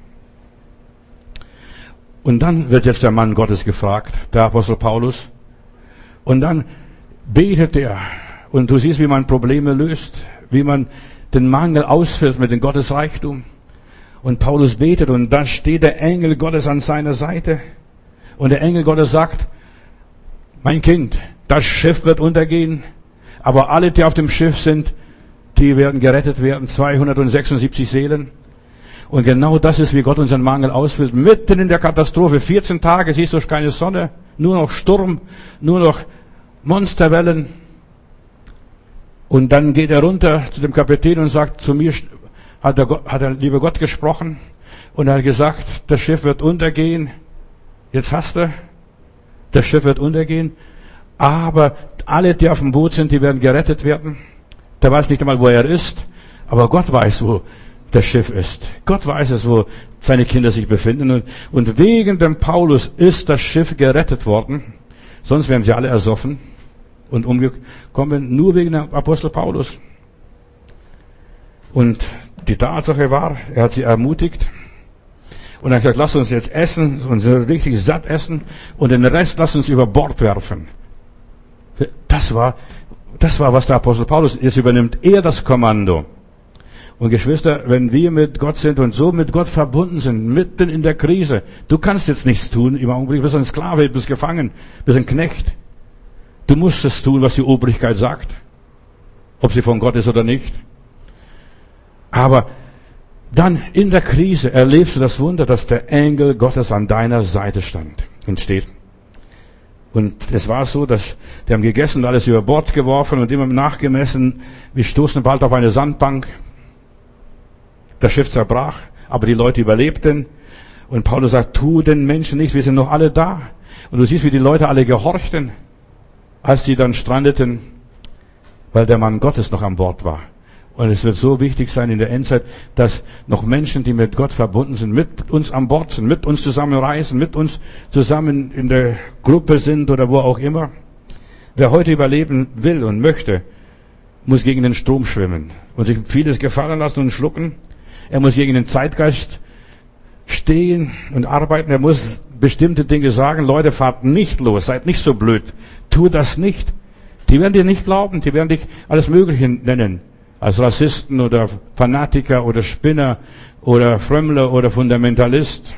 Und dann wird jetzt der Mann Gottes gefragt, der Apostel Paulus. Und dann betet er. Und du siehst, wie man Probleme löst, wie man den Mangel ausfüllt mit dem Gottesreichtum. Und Paulus betet und dann steht der Engel Gottes an seiner Seite. Und der Engel Gottes sagt, mein Kind, das Schiff wird untergehen, aber alle, die auf dem Schiff sind, die werden gerettet werden, zweihundertsechsundsiebzig Seelen. Und genau das ist, wie Gott unseren Mangel ausfüllt. Mitten in der Katastrophe, vierzehn Tage siehst du keine Sonne, nur noch Sturm, nur noch Monsterwellen. Und dann geht er runter zu dem Kapitän und sagt, zu mir hat der, Gott, hat der liebe Gott gesprochen und er hat gesagt, das Schiff wird untergehen. Jetzt hast du, das Schiff wird untergehen, aber alle, die auf dem Boot sind, die werden gerettet werden. Der weiß nicht einmal, wo er ist, aber Gott weiß, wo das Schiff ist. Gott weiß es, wo seine Kinder sich befinden. Und, und wegen dem Paulus ist das Schiff gerettet worden. Sonst wären sie alle ersoffen und umgekommen, nur wegen dem Apostel Paulus. Und die Tatsache war, er hat sie ermutigt und er hat gesagt, lasst uns jetzt essen, uns richtig satt essen und den Rest lasst uns über Bord werfen. Das war, das war, was der Apostel Paulus ist. Jetzt übernimmt er das Kommando. Und Geschwister, wenn wir mit Gott sind und so mit Gott verbunden sind, mitten in der Krise, du kannst jetzt nichts tun im Augenblick, du bist ein Sklave, du bist gefangen, du bist ein Knecht. Du musst es tun, was die Obrigkeit sagt, ob sie von Gott ist oder nicht. Aber dann in der Krise erlebst du das Wunder, dass der Engel Gottes an deiner Seite stand und steht. Und es war so, dass die haben gegessen, alles über Bord geworfen und immer nachgemessen, wir stoßen bald auf eine Sandbank. Das Schiff zerbrach, aber die Leute überlebten. Und Paulus sagt, tu den Menschen nichts, wir sind noch alle da. Und du siehst, wie die Leute alle gehorchten, als die dann strandeten, weil der Mann Gottes noch an Bord war. Und es wird so wichtig sein in der Endzeit, dass noch Menschen, die mit Gott verbunden sind, mit uns an Bord sind, mit uns zusammen reisen, mit uns zusammen in der Gruppe sind oder wo auch immer. Wer heute überleben will und möchte, muss gegen den Strom schwimmen und sich vieles gefallen lassen und schlucken. Er muss gegen den Zeitgeist stehen und arbeiten. Er muss bestimmte Dinge sagen. Leute, fahrt nicht los, seid nicht so blöd. Tu das nicht. Die werden dir nicht glauben. Die werden dich alles Mögliche nennen. Als Rassisten oder Fanatiker oder Spinner oder Frömmler oder Fundamentalist.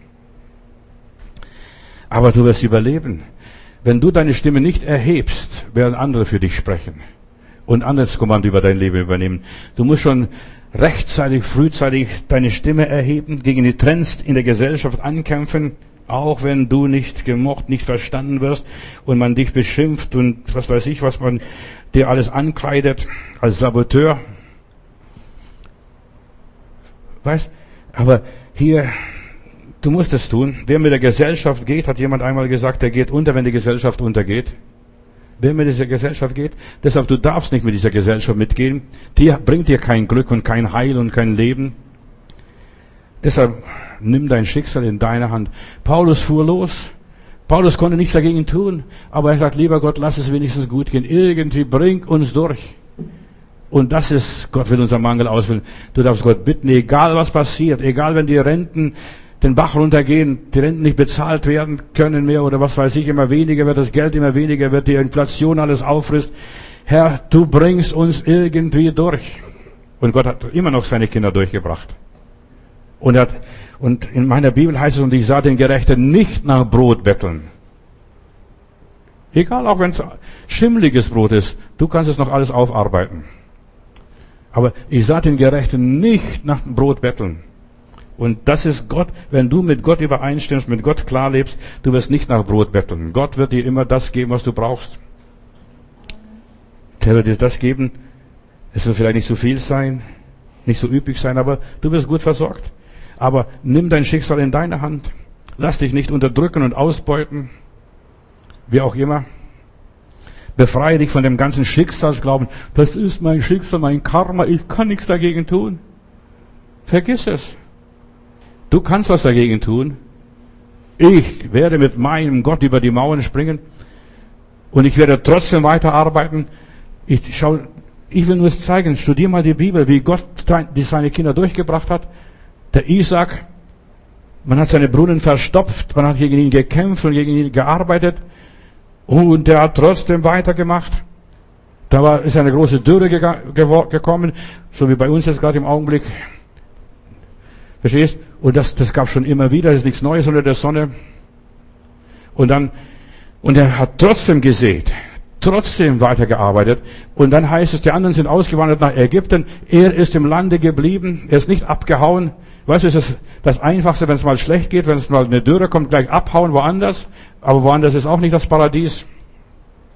Aber du wirst überleben. Wenn du deine Stimme nicht erhebst, werden andere für dich sprechen und anderes Kommando über dein Leben übernehmen. Du musst schon rechtzeitig, frühzeitig deine Stimme erheben, gegen die Trends in der Gesellschaft ankämpfen, auch wenn du nicht gemocht, nicht verstanden wirst und man dich beschimpft und was weiß ich, was man dir alles ankreidet als Saboteur. Weißt? Aber hier, du musst es tun. Wer mit der Gesellschaft geht, hat jemand einmal gesagt, der geht unter, wenn die Gesellschaft untergeht. Wer mit dieser Gesellschaft geht, deshalb, du darfst nicht mit dieser Gesellschaft mitgehen. Die bringt dir kein Glück und kein Heil und kein Leben. Deshalb, nimm dein Schicksal in deine Hand. Paulus fuhr los. Paulus konnte nichts dagegen tun, aber er sagt, lieber Gott, lass es wenigstens gut gehen. Irgendwie bring uns durch. Und das ist, Gott will unser Mangel ausfüllen. Du darfst Gott bitten, egal was passiert, egal wenn die Renten den Bach runtergehen, die Renten nicht bezahlt werden können mehr oder was weiß ich, immer weniger wird, das Geld immer weniger wird, die Inflation alles auffrisst. Herr, du bringst uns irgendwie durch. Und Gott hat immer noch seine Kinder durchgebracht. Und, er hat, und in meiner Bibel heißt es, und ich sah den Gerechten nicht nach Brot betteln. Egal, auch wenn es schimmliges Brot ist, du kannst es noch alles aufarbeiten. Aber ich sah den Gerechten nicht nach Brot betteln. Und das ist Gott, wenn du mit Gott übereinstimmst, mit Gott klar lebst, du wirst nicht nach Brot betteln. Gott wird dir immer das geben, was du brauchst. Der wird dir das geben. Es wird vielleicht nicht so viel sein, nicht so üppig sein, aber du wirst gut versorgt. Aber nimm dein Schicksal in deine Hand. Lass dich nicht unterdrücken und ausbeuten. Wie auch immer. Befreie dich von dem ganzen Schicksalsglauben. Das ist mein Schicksal, mein Karma, ich kann nichts dagegen tun. Vergiss es. Du kannst was dagegen tun. Ich werde mit meinem Gott über die Mauern springen und ich werde trotzdem weiterarbeiten. Ich schau, ich will nur es zeigen, studier mal die Bibel, wie Gott die seine Kinder durchgebracht hat. Der Isaac, man hat seine Brunnen verstopft, man hat gegen ihn gekämpft und gegen ihn gearbeitet und der hat trotzdem weitergemacht. Da war, ist eine große Dürre gekommen, so wie bei uns jetzt gerade im Augenblick. Verstehst? Und das, das gab schon immer wieder, das ist nichts Neues unter der Sonne. Und dann, und er hat trotzdem gesät, trotzdem weitergearbeitet. Und dann heißt es, die anderen sind ausgewandert nach Ägypten. Er ist im Lande geblieben, er ist nicht abgehauen. Weißt du, es ist das Einfachste, wenn es mal schlecht geht, wenn es mal eine Dürre kommt, gleich abhauen woanders. Aber woanders ist auch nicht das Paradies.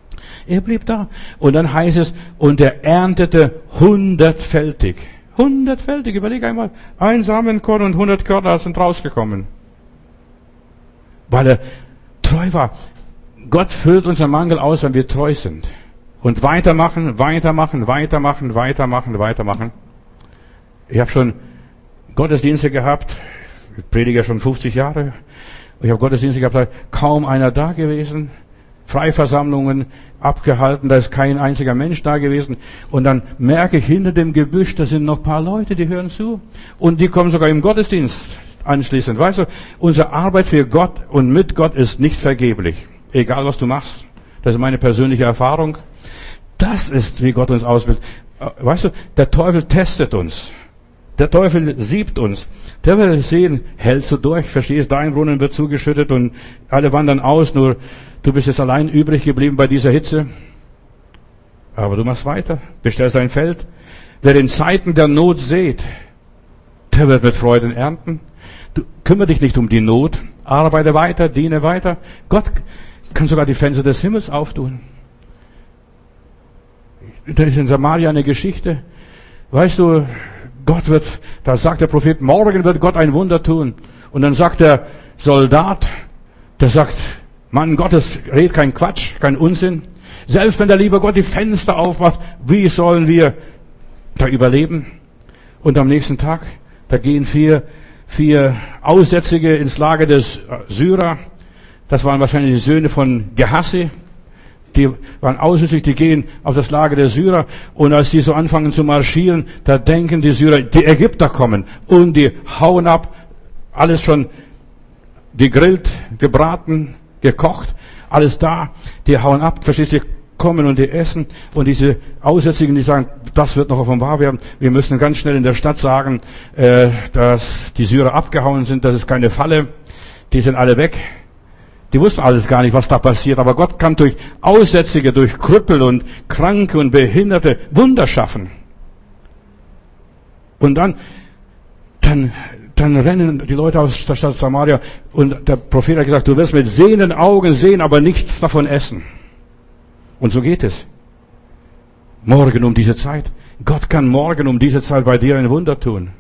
Er blieb da. Und dann heißt es, und er erntete hundertfältig. Hundertfältig, überleg einmal. Ein Samenkorn und hundert Körner sind rausgekommen. Weil er treu war. Gott füllt unseren Mangel aus, wenn wir treu sind. Und weitermachen, weitermachen, weitermachen, weitermachen, weitermachen. Ich habe schon Gottesdienste gehabt. Ich predige ja schon fünfzig Jahre. Ich habe Gottesdienste gehabt, da ist kaum einer da gewesen. Freiversammlungen abgehalten, da ist kein einziger Mensch da gewesen. Und dann merke ich, hinter dem Gebüsch, da sind noch ein paar Leute, die hören zu. Und die kommen sogar im Gottesdienst anschließend. Weißt du, unsere Arbeit für Gott und mit Gott ist nicht vergeblich. Egal, was du machst. Das ist meine persönliche Erfahrung. Das ist, wie Gott uns auswählt. Weißt du, der Teufel testet uns. Der Teufel siebt uns. Der will sehen, hältst du durch, verstehst, dein Brunnen wird zugeschüttet und alle wandern aus, nur du bist jetzt allein übrig geblieben bei dieser Hitze. Aber du machst weiter, bestellst ein Feld. Wer in Zeiten der Not sät, der wird mit Freuden ernten. Du kümmere dich nicht um die Not, arbeite weiter, diene weiter. Gott kann sogar die Fenster des Himmels auftun. Da ist in Samaria eine Geschichte. Weißt du, Gott wird, da sagt der Prophet, morgen wird Gott ein Wunder tun. Und dann sagt der Soldat, der sagt, Mann Gottes, red kein Quatsch, kein Unsinn. Selbst wenn der liebe Gott die Fenster aufmacht, wie sollen wir da überleben? Und am nächsten Tag, da gehen vier, vier Aussätzige ins Lager des Syrer. Das waren wahrscheinlich die Söhne von Gehassi. Die waren aussätzig, die gehen auf das Lager der Syrer. Und als die so anfangen zu marschieren, da denken die Syrer, die Ägypter kommen. Und die hauen ab. Alles schon gegrillt, gebraten, gekocht. Alles da. Die hauen ab, verstehst du, die kommen und die essen. Und diese Aussätzigen, die sagen, das wird noch offenbar werden. Wir müssen ganz schnell in der Stadt sagen, äh, dass die Syrer abgehauen sind. Das ist keine Falle. Die sind alle weg. Die wussten alles gar nicht, was da passiert. Aber Gott kann durch Aussätzige, durch Krüppel und Kranke und Behinderte Wunder schaffen. Und dann, dann, dann rennen die Leute aus der Stadt Samaria. Und der Prophet hat gesagt, du wirst mit sehenden Augen sehen, aber nichts davon essen. Und so geht es. Morgen um diese Zeit. Gott kann morgen um diese Zeit bei dir ein Wunder tun.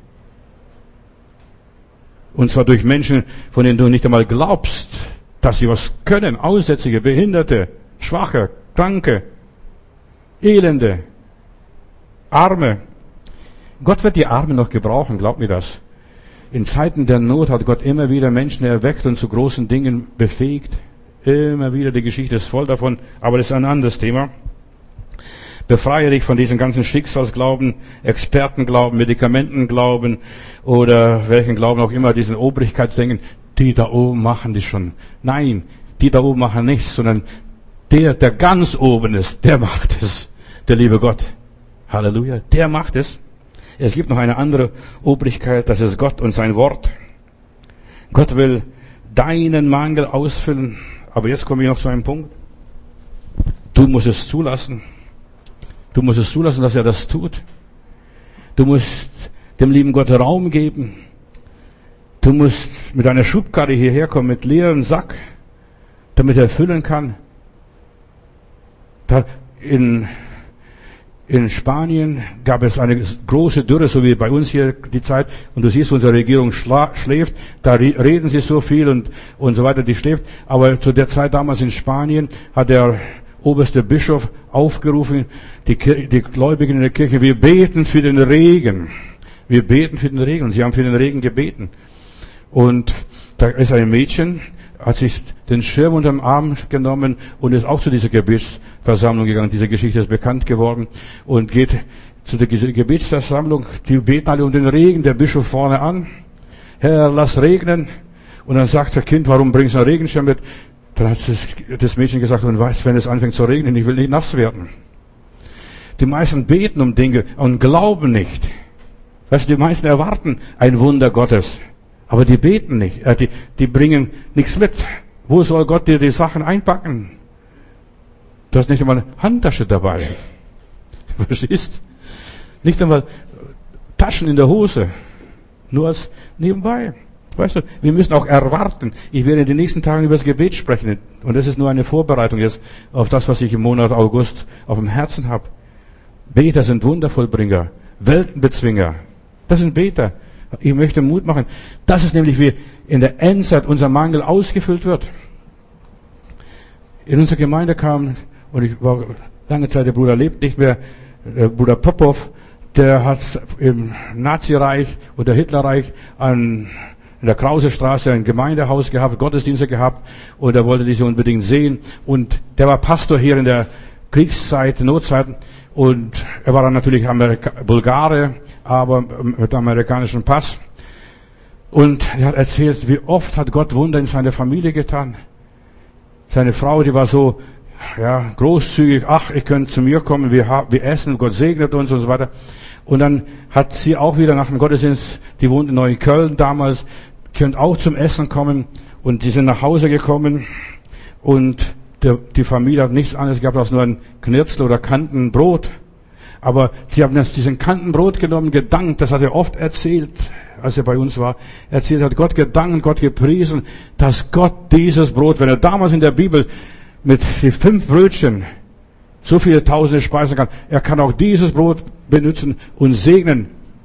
Und zwar durch Menschen, von denen du nicht einmal glaubst, dass sie was können. Aussätzige, Behinderte, Schwache, Kranke, Elende, Arme. Gott wird die Armen noch gebrauchen, glaubt mir das. In Zeiten der Not hat Gott immer wieder Menschen erweckt und zu großen Dingen befähigt. Immer wieder, die Geschichte ist voll davon, aber das ist ein anderes Thema. Befreie dich von diesen ganzen Schicksalsglauben, Expertenglauben, Medikamentenglauben oder welchen Glauben auch immer, diesen Obrigkeitsdenken. Die da oben machen das schon. Nein, die da oben machen nichts, sondern der, der ganz oben ist, der macht es. Der liebe Gott. Halleluja. Der macht es. Es gibt noch eine andere Obrigkeit, das ist Gott und sein Wort. Gott will deinen Mangel ausfüllen. Aber jetzt komme ich noch zu einem Punkt. Du musst es zulassen. Du musst es zulassen, dass er das tut. Du musst dem lieben Gott Raum geben. Du musst mit einer Schubkarre hierher kommen, mit leerem Sack, damit er füllen kann. Da in, in Spanien gab es eine große Dürre, so wie bei uns hier die Zeit. Und du siehst, unsere Regierung schla- schläft. Da reden sie so viel und, und so weiter, die schläft. Aber zu der Zeit damals in Spanien hat der oberste Bischof aufgerufen, die, die Gläubigen in der Kirche, wir beten für den Regen. Wir beten für den Regen. Und sie haben für den Regen gebeten. Und da ist ein Mädchen, hat sich den Schirm unterm Arm genommen und ist auch zu dieser Gebetsversammlung gegangen. Diese Geschichte ist bekannt geworden und geht zu der Gebetsversammlung. Die beten alle um den Regen, der Bischof vorne an. Herr, lass regnen. Und dann sagt der Kind, warum bringst du einen Regenschirm mit? Dann hat das, das Mädchen gesagt, und weißt, wenn es anfängt zu regnen, ich will nicht nass werden. Die meisten beten um Dinge und glauben nicht. Weißt du, die meisten erwarten ein Wunder Gottes. Aber die beten nicht, äh, die, die bringen nichts mit. Wo soll Gott dir die Sachen einpacken? Du hast nicht einmal eine Handtasche dabei. Verstehst? Nicht einmal Taschen in der Hose. Nur als nebenbei. Weißt du, wir müssen auch erwarten. Ich werde in den nächsten Tagen über das Gebet sprechen. Und das ist nur eine Vorbereitung jetzt auf das, was ich im Monat August auf dem Herzen habe. Beter sind Wundervollbringer, Weltenbezwinger. Das sind Beter. Ich möchte Mut machen. Das ist nämlich, wie in der Endzeit unser Mangel ausgefüllt wird. In unsere Gemeinde kam, und ich war lange Zeit, der Bruder lebt nicht mehr, der Bruder Popov, der hat im Nazireich oder Hitlerreich an in der Krausestraße ein Gemeindehaus gehabt, Gottesdienste gehabt, und er wollte diese unbedingt sehen. Und der war Pastor hier in der Kriegszeit, Notzeiten, und er war dann natürlich Amerika- Bulgare, aber mit amerikanischem Pass. Und er hat erzählt, wie oft hat Gott Wunder in seiner Familie getan. Seine Frau, die war so, ja, großzügig, ach, ihr könnt zu mir kommen, wir, haben, wir essen, Gott segnet uns und so weiter. Und dann hat sie auch wieder nach dem Gottesdienst, die wohnt in Neukölln damals, könnt auch zum Essen kommen, und sie sind nach Hause gekommen, und der, die Familie hat nichts anderes gehabt als nur ein Knirzel oder Kantenbrot. Aber sie haben jetzt diesen Kantenbrot genommen, gedankt, das hat er oft erzählt, als er bei uns war, erzählt hat, Gott gedankt, Gott gepriesen, dass Gott dieses Brot, wenn er damals in der Bibel mit den fünf Brötchen so viele Tausende speisen kann, er kann auch dieses Brot benutzen und segnen.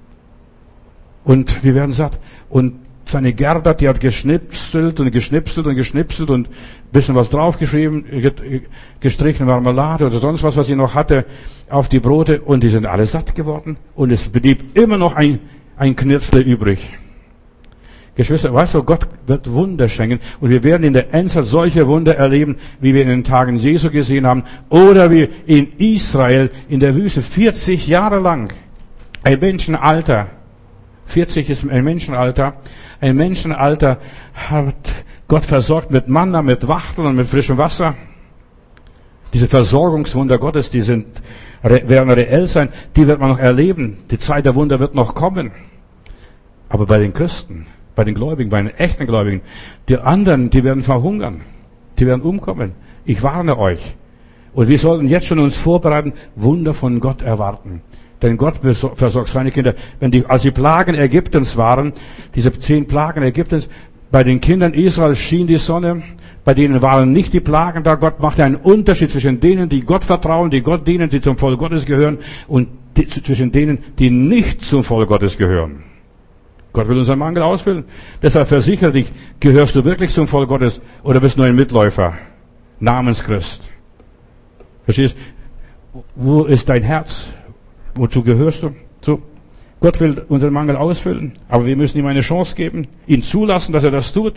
Und wir werden satt. Und seine Gerda, die hat geschnipselt und geschnipselt und geschnipselt und ein bisschen was draufgeschrieben, gestrichen Marmelade oder sonst was, was sie noch hatte, auf die Brote, und die sind alle satt geworden. Und es blieb immer noch ein, ein Knirzel übrig. Geschwister, weißt du, Gott wird Wunder schenken, und wir werden in der Endzeit solche Wunder erleben, wie wir in den Tagen Jesu gesehen haben, oder wie in Israel in der Wüste vierzig Jahre lang. Ein Menschenalter. vierzig ist ein Menschenalter. Ein Menschenalter hat Gott versorgt mit Manna, mit Wachteln und mit frischem Wasser. Diese Versorgungswunder Gottes, die sind, werden reell sein, die wird man noch erleben. Die Zeit der Wunder wird noch kommen. Aber bei den Christen, bei den Gläubigen, bei den echten Gläubigen, die anderen, die werden verhungern. Die werden umkommen. Ich warne euch. Und wir sollten jetzt schon uns vorbereiten, Wunder von Gott erwarten. Denn Gott versorgt seine Kinder. Wenn die, als die Plagen Ägyptens waren, diese zehn Plagen Ägyptens, bei den Kindern Israels schien die Sonne, bei denen waren nicht die Plagen da. Gott machte einen Unterschied zwischen denen, die Gott vertrauen, die Gott dienen, die zum Volk Gottes gehören, und die, zwischen denen, die nicht zum Volk Gottes gehören. Gott will unseren Mangel ausfüllen. Deshalb versichere dich, gehörst du wirklich zum Volk Gottes oder bist du nur ein Mitläufer namens Christ? Verstehst? Wo ist dein Herz? Wozu gehörst du? So. Gott will unseren Mangel ausfüllen, aber wir müssen ihm eine Chance geben, ihn zulassen, dass er das tut.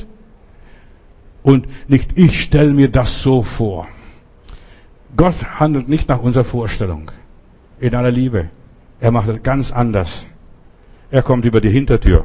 Und nicht, ich stelle mir das so vor. Gott handelt nicht nach unserer Vorstellung. In aller Liebe. Er macht es ganz anders. Er kommt über die Hintertür.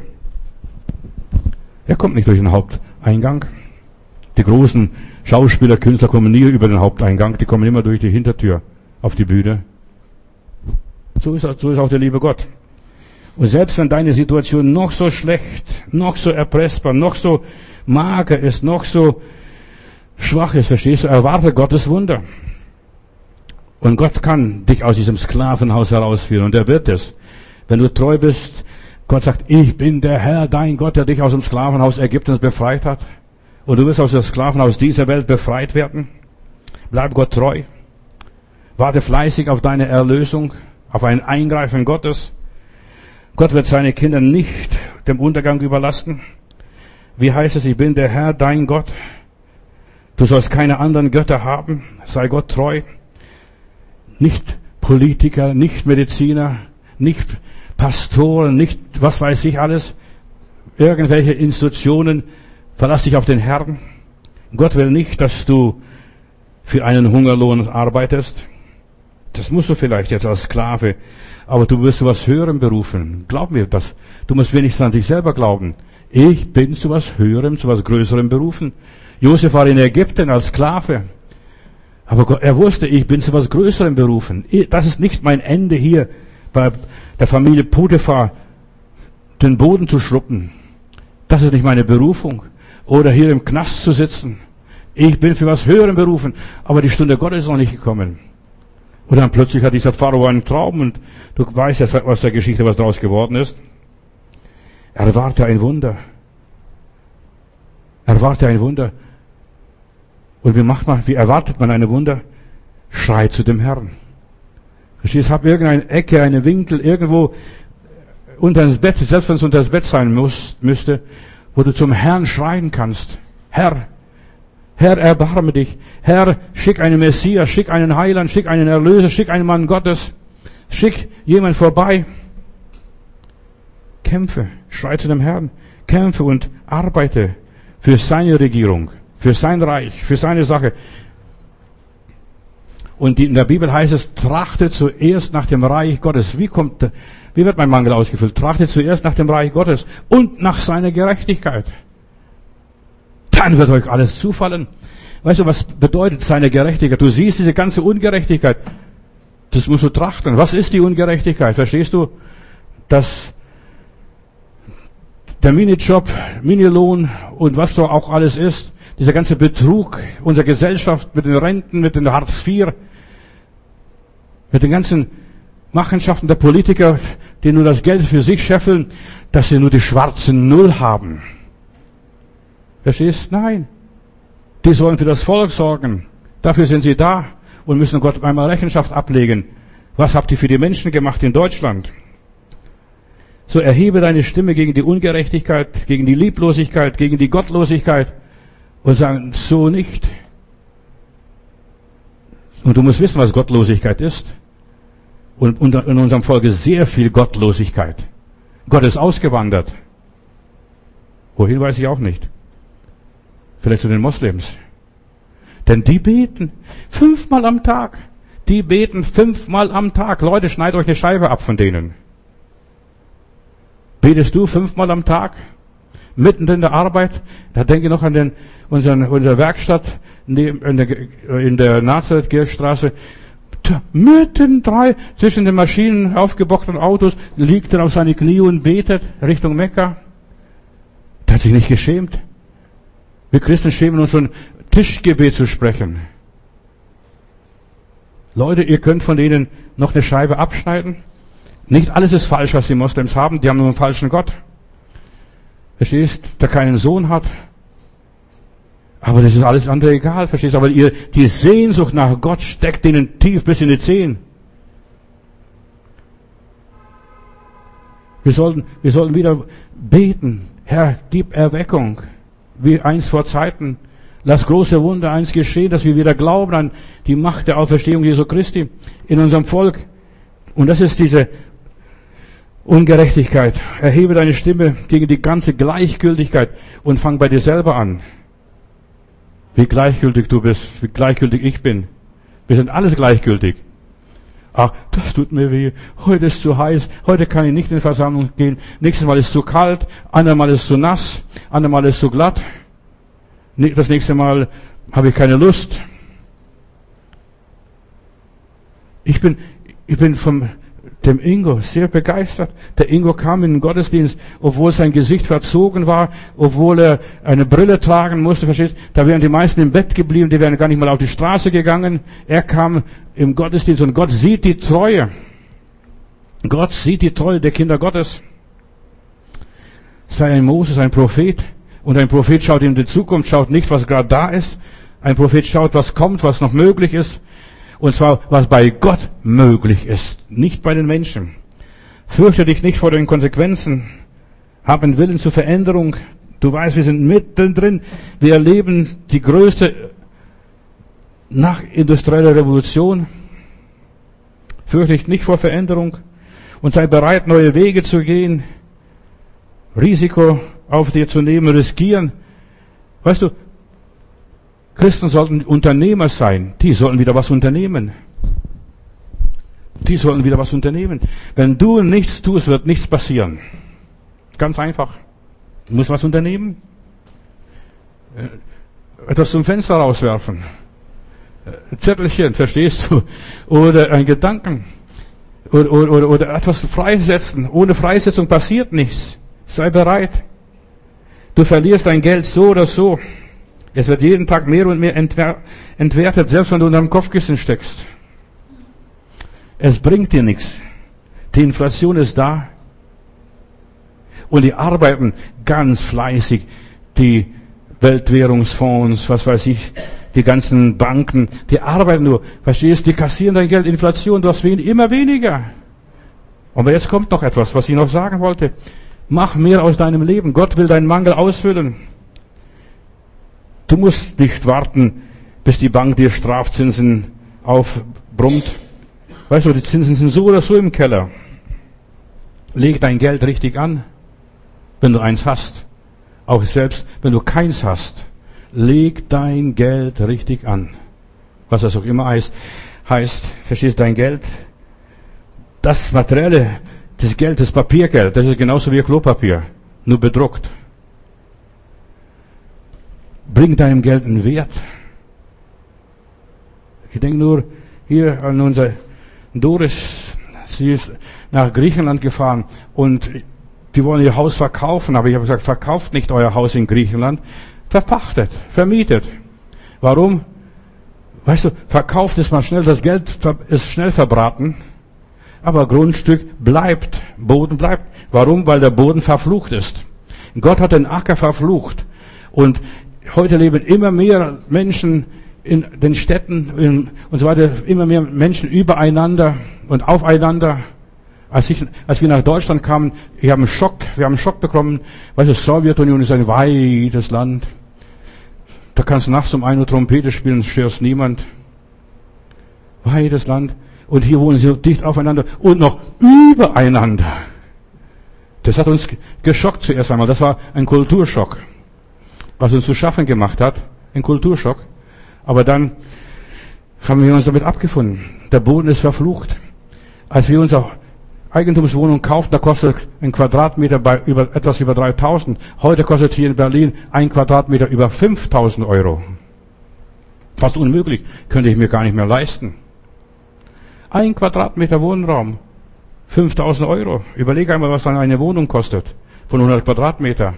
Er kommt nicht durch den Haupteingang. Die großen Schauspieler, Künstler kommen nie über den Haupteingang, die kommen immer durch die Hintertür auf die Bühne. So ist, so ist auch der liebe Gott. Und selbst wenn deine Situation noch so schlecht, noch so erpressbar, noch so mager ist, noch so schwach ist, verstehst du, erwarte Gottes Wunder. Und Gott kann dich aus diesem Sklavenhaus herausführen, und er wird es. Wenn du treu bist, Gott sagt, ich bin der Herr, dein Gott, der dich aus dem Sklavenhaus Ägyptens befreit hat. Und du wirst aus dem Sklavenhaus dieser Welt befreit werden. Bleib Gott treu. Warte fleißig auf deine Erlösung, auf ein Eingreifen Gottes. Gott wird seine Kinder nicht dem Untergang überlassen. Wie heißt es, ich bin der Herr, dein Gott. Du sollst keine anderen Götter haben. Sei Gott treu. Nicht Politiker, nicht Mediziner, nicht Pastoren, nicht was weiß ich alles. Irgendwelche Institutionen. Verlass dich auf den Herrn. Gott will nicht, dass du für einen Hungerlohn arbeitest. Das musst du vielleicht jetzt als Sklave, aber du wirst zu was Höherem berufen. Glaub mir das. Du musst wenigstens an dich selber glauben. Ich bin zu was Höherem, zu was Größerem berufen. Josef war in Ägypten als Sklave. Aber Gott, er wusste, ich bin zu was Größerem berufen. Das ist nicht mein Ende hier bei der Familie Potiphar, den Boden zu schruppen. Das ist nicht meine Berufung. Oder hier im Knast zu sitzen. Ich bin für was Höherem berufen. Aber die Stunde Gottes ist noch nicht gekommen. Und dann plötzlich hat dieser Pharao einen Traum, und du weißt ja aus der Geschichte, was daraus geworden ist. Erwarte ein Wunder. Erwarte ein Wunder. Und wie macht man, wie erwartet man ein Wunder? Schrei zu dem Herrn. Verstehst du, hab irgendeine Ecke, einen Winkel, irgendwo unter das Bett, selbst wenn es unter das Bett sein muss, müsste, wo du zum Herrn schreien kannst. Herr, Herr, erbarme dich. Herr, schick einen Messias, schick einen Heiland, schick einen Erlöser, schick einen Mann Gottes. Schick jemand vorbei. Kämpfe, schrei zu dem Herrn. Kämpfe und arbeite für seine Regierung, für sein Reich, für seine Sache. Und in der Bibel heißt es, trachte zuerst nach dem Reich Gottes. Wie kommt, wie wird mein Mangel ausgefüllt? Trachte zuerst nach dem Reich Gottes und nach seiner Gerechtigkeit. Dann wird euch alles zufallen. Weißt du, was bedeutet seine Gerechtigkeit? Du siehst diese ganze Ungerechtigkeit. Das musst du trachten. Was ist die Ungerechtigkeit? Verstehst du? Dass der Minijob, Minilohn und was da auch alles ist, dieser ganze Betrug unserer Gesellschaft mit den Renten, mit den Hartz vier, mit den ganzen Machenschaften der Politiker, die nur das Geld für sich scheffeln, dass sie nur die schwarzen Null haben. Verstehst? Nein. Die sollen für das Volk sorgen. Dafür sind sie da und müssen Gott einmal Rechenschaft ablegen. Was habt ihr für die Menschen gemacht in Deutschland? So erhebe deine Stimme gegen die Ungerechtigkeit, gegen die Lieblosigkeit, gegen die Gottlosigkeit und sagen, so nicht. Und du musst wissen, was Gottlosigkeit ist. Und in unserem Volk ist sehr viel Gottlosigkeit. Gott ist ausgewandert. Wohin, weiß ich auch nicht. Vielleicht zu den Moslems. Denn die beten fünfmal am Tag. Die beten fünfmal am Tag. Leute, schneidet euch eine Scheibe ab von denen. Betest du fünfmal am Tag? Mitten in der Arbeit? Da denke ich noch an den, unseren, unsere Werkstatt in der, in der Nazareth-Kirchstraße. Mitten drei zwischen den Maschinen, aufgebockten Autos, liegt er auf seine Knie und betet Richtung Mekka. Der hat sich nicht geschämt. Wir Christen schämen uns schon, Tischgebet zu sprechen. Leute, ihr könnt von denen noch eine Scheibe abschneiden. Nicht alles ist falsch, was die Moslems haben. Die haben nur einen falschen Gott. Verstehst? Der keinen Sohn hat. Aber das ist alles andere egal. Verstehst? Aber ihr, die Sehnsucht nach Gott steckt denen tief bis in die Zehen. Wir sollten, wir sollten wieder beten. Herr, gib Erweckung. Wie einst vor Zeiten. Lass große Wunder eins geschehen, dass wir wieder glauben an die Macht der Auferstehung Jesu Christi in unserem Volk. Und das ist diese Ungerechtigkeit. Erhebe deine Stimme gegen die ganze Gleichgültigkeit und fang bei dir selber an. Wie gleichgültig du bist, wie gleichgültig ich bin. Wir sind alles gleichgültig. Ach, das tut mir weh. Heute ist zu heiß. Heute kann ich nicht in die Versammlung gehen. Nächstes Mal ist es zu kalt. Andermal ist es zu nass. Andermal ist es zu glatt. Das nächste Mal habe ich keine Lust. Ich bin, ich bin vom dem Ingo sehr begeistert. Der Ingo kam in den Gottesdienst, obwohl sein Gesicht verzogen war, obwohl er eine Brille tragen musste, verstehst? Da wären die meisten im Bett geblieben, die wären gar nicht mal auf die Straße gegangen. Er kam im Gottesdienst und Gott sieht die Treue. Gott sieht die Treue der Kinder Gottes. Sei ein Moses, ein Prophet. Und ein Prophet schaut in die Zukunft, schaut nicht, was gerade da ist. Ein Prophet schaut, was kommt, was noch möglich ist. Und zwar, was bei Gott möglich ist, nicht bei den Menschen. Fürchte dich nicht vor den Konsequenzen. Hab einen Willen zur Veränderung. Du weißt, wir sind mittendrin. Wir erleben die größte nachindustrielle Revolution. Fürchte dich nicht vor Veränderung und sei bereit, neue Wege zu gehen. Risiko auf dir zu nehmen, riskieren. Weißt du, Christen sollten Unternehmer sein. Die sollten wieder was unternehmen. Die sollten wieder was unternehmen. Wenn du nichts tust, wird nichts passieren. Ganz einfach. Du musst was unternehmen. Etwas zum Fenster rauswerfen. Zettelchen, verstehst du? Oder ein Gedanken. Oder, oder, oder etwas freisetzen. Ohne Freisetzung passiert nichts. Sei bereit. Du verlierst dein Geld so oder so. Es wird jeden Tag mehr und mehr entwertet, selbst wenn du unter dem Kopfkissen steckst. Es bringt dir nichts. Die Inflation ist da. Und die arbeiten ganz fleißig, die Weltwährungsfonds, was weiß ich, die ganzen Banken, die arbeiten nur, verstehst, die kassieren dein Geld, Inflation, du hast wen, immer weniger. Aber jetzt kommt noch etwas, was ich noch sagen wollte. Mach mehr aus deinem Leben. Gott will deinen Mangel ausfüllen. Du musst nicht warten, bis die Bank dir Strafzinsen aufbrummt. Weißt du, die Zinsen sind so oder so im Keller. Leg dein Geld richtig an, wenn du eins hast. Auch selbst, wenn du keins hast. Leg dein Geld richtig an. Was das auch immer heißt. Heißt, verstehst dein Geld? Das Materielle, das Geld, das Papiergeld, das ist genauso wie Klopapier. Nur bedruckt. Bring deinem Geld einen Wert. Ich denke nur hier an unser Doris. Sie ist nach Griechenland gefahren und die wollen ihr Haus verkaufen. Aber ich habe gesagt, verkauft nicht euer Haus in Griechenland. Verpachtet, vermietet. Warum? Weißt du, verkauft ist mal schnell, das Geld ist schnell verbraten. Aber Grundstück bleibt, Boden bleibt. Warum? Weil der Boden verflucht ist. Gott hat den Acker verflucht. Und heute leben immer mehr Menschen in den Städten in, und so weiter, immer mehr Menschen übereinander und aufeinander. Als, ich, als wir nach Deutschland kamen, ich habe einen Schock, wir haben einen Schock bekommen. Weißt du, Sowjetunion ist ein weites Land. Da kannst du nachts um ein Uhr Trompete spielen, es stört niemand. Weites Land. Und hier wohnen sie dicht aufeinander und noch übereinander. Das hat uns geschockt zuerst einmal. Das war ein Kulturschock, was uns zu schaffen gemacht hat. Ein Kulturschock. Aber dann haben wir uns damit abgefunden. Der Boden ist verflucht. Als wir unsere Eigentumswohnung kauften, da kostet ein Quadratmeter bei über, etwas über dreitausend. Heute kostet hier in Berlin ein Quadratmeter über fünftausend Euro. Fast unmöglich. Könnte ich mir gar nicht mehr leisten. Ein Quadratmeter Wohnraum. fünftausend Euro. Überleg einmal, was dann eine Wohnung kostet. Von hundert Quadratmeter.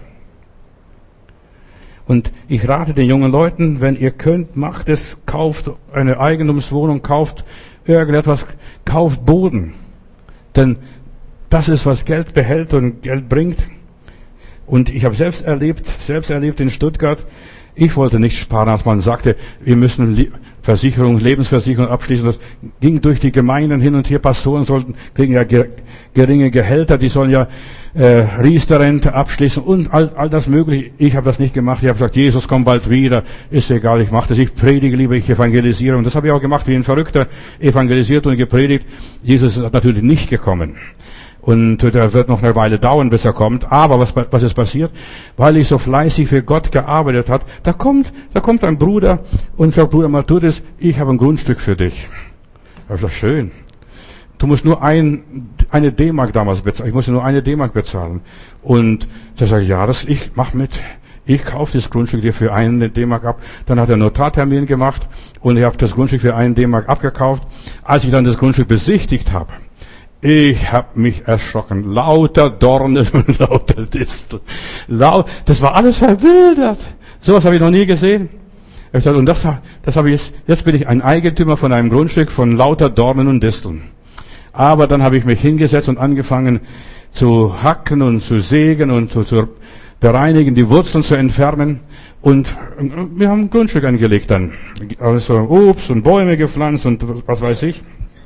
Und ich rate den jungen Leuten, wenn ihr könnt, macht es, kauft eine Eigentumswohnung, kauft irgendetwas, kauft Boden. Denn das ist, was Geld behält und Geld bringt. Und ich habe selbst erlebt, selbst erlebt in Stuttgart, ich wollte nicht sparen, als man sagte, wir müssen Versicherung, Lebensversicherung abschließen. Das ging durch die Gemeinden hin und her. Pastoren sollten, kriegen ja geringe Gehälter, die sollen ja äh, Riester-Rente abschließen und all, all das Mögliche. Ich habe das nicht gemacht. Ich habe gesagt, Jesus kommt bald wieder. Ist egal, ich mache das. Ich predige lieber, ich evangelisiere. Und das habe ich auch gemacht, wie ein Verrückter, evangelisiert und gepredigt. Jesus ist natürlich nicht gekommen. Und der wird noch eine Weile dauern, bis er kommt. Aber was, was ist passiert? Weil ich so fleißig für Gott gearbeitet habe, da kommt, da kommt ein Bruder und sagt, Bruder Matthäus, ich habe ein Grundstück für dich. Das ist doch schön. Du musst nur ein, eine D-Mark damals bezahlen. Ich musste nur eine D-Mark bezahlen. Und da sage ich, ja, das, ich mach mit. Ich kaufe das Grundstück dir für einen D-Mark ab. Dann hat er einen Notartermin gemacht und ich habe das Grundstück für einen D-Mark abgekauft. Als ich dann das Grundstück besichtigt habe, ich habe mich erschrocken. Lauter Dornen und lauter Disteln. Laut, das war alles verwildert. Sowas habe ich noch nie gesehen. Ich sagte, und das, das habe ich jetzt, jetzt bin ich ein Eigentümer von einem Grundstück von lauter Dornen und Disteln. Aber dann habe ich mich hingesetzt und angefangen zu hacken und zu sägen und zu, zu bereinigen, die Wurzeln zu entfernen. Und wir haben ein Grundstück angelegt dann. Also Obst und Bäume gepflanzt und was weiß ich.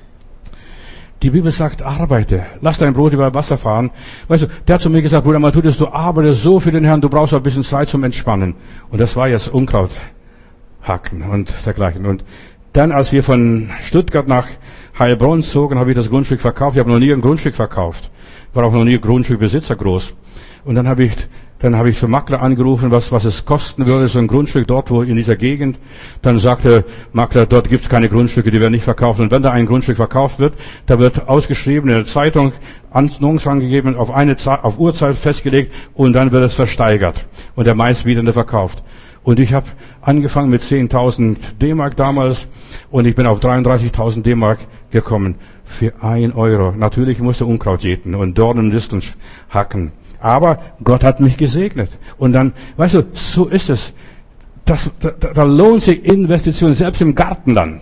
Die Bibel sagt, arbeite. Lass dein Brot über Wasser fahren. Weißt du, der hat zu mir gesagt, Bruder Matthäus, du arbeitest so für den Herrn, du brauchst ein bisschen Zeit zum Entspannen. Und das war jetzt Unkraut hacken und dergleichen. Und dann, als wir von Stuttgart nach Heilbronn zogen, habe ich das Grundstück verkauft. Ich habe noch nie ein Grundstück verkauft. War auch noch nie Grundstückbesitzer groß. Und dann habe ich, dann habe ich zum Makler angerufen, was, was es kosten würde, so ein Grundstück dort, wo in dieser Gegend. Dann sagte Makler, dort gibt es keine Grundstücke, die werden nicht verkauft. Und wenn da ein Grundstück verkauft wird, da wird ausgeschrieben in der Zeitung, Annonce angegeben, auf eine Zeit, auf Uhrzeit festgelegt und dann wird es versteigert. Und der meistbietende verkauft. Und ich habe angefangen mit zehntausend D-Mark damals und ich bin auf dreiunddreißigtausend D-Mark gekommen. Für ein Euro. Natürlich musste Unkraut jäten und Dornen und Disteln hacken. Aber Gott hat mich gesegnet. Und dann, weißt du, so ist es. Das, da, da lohnt sich Investition, selbst im Gartenland.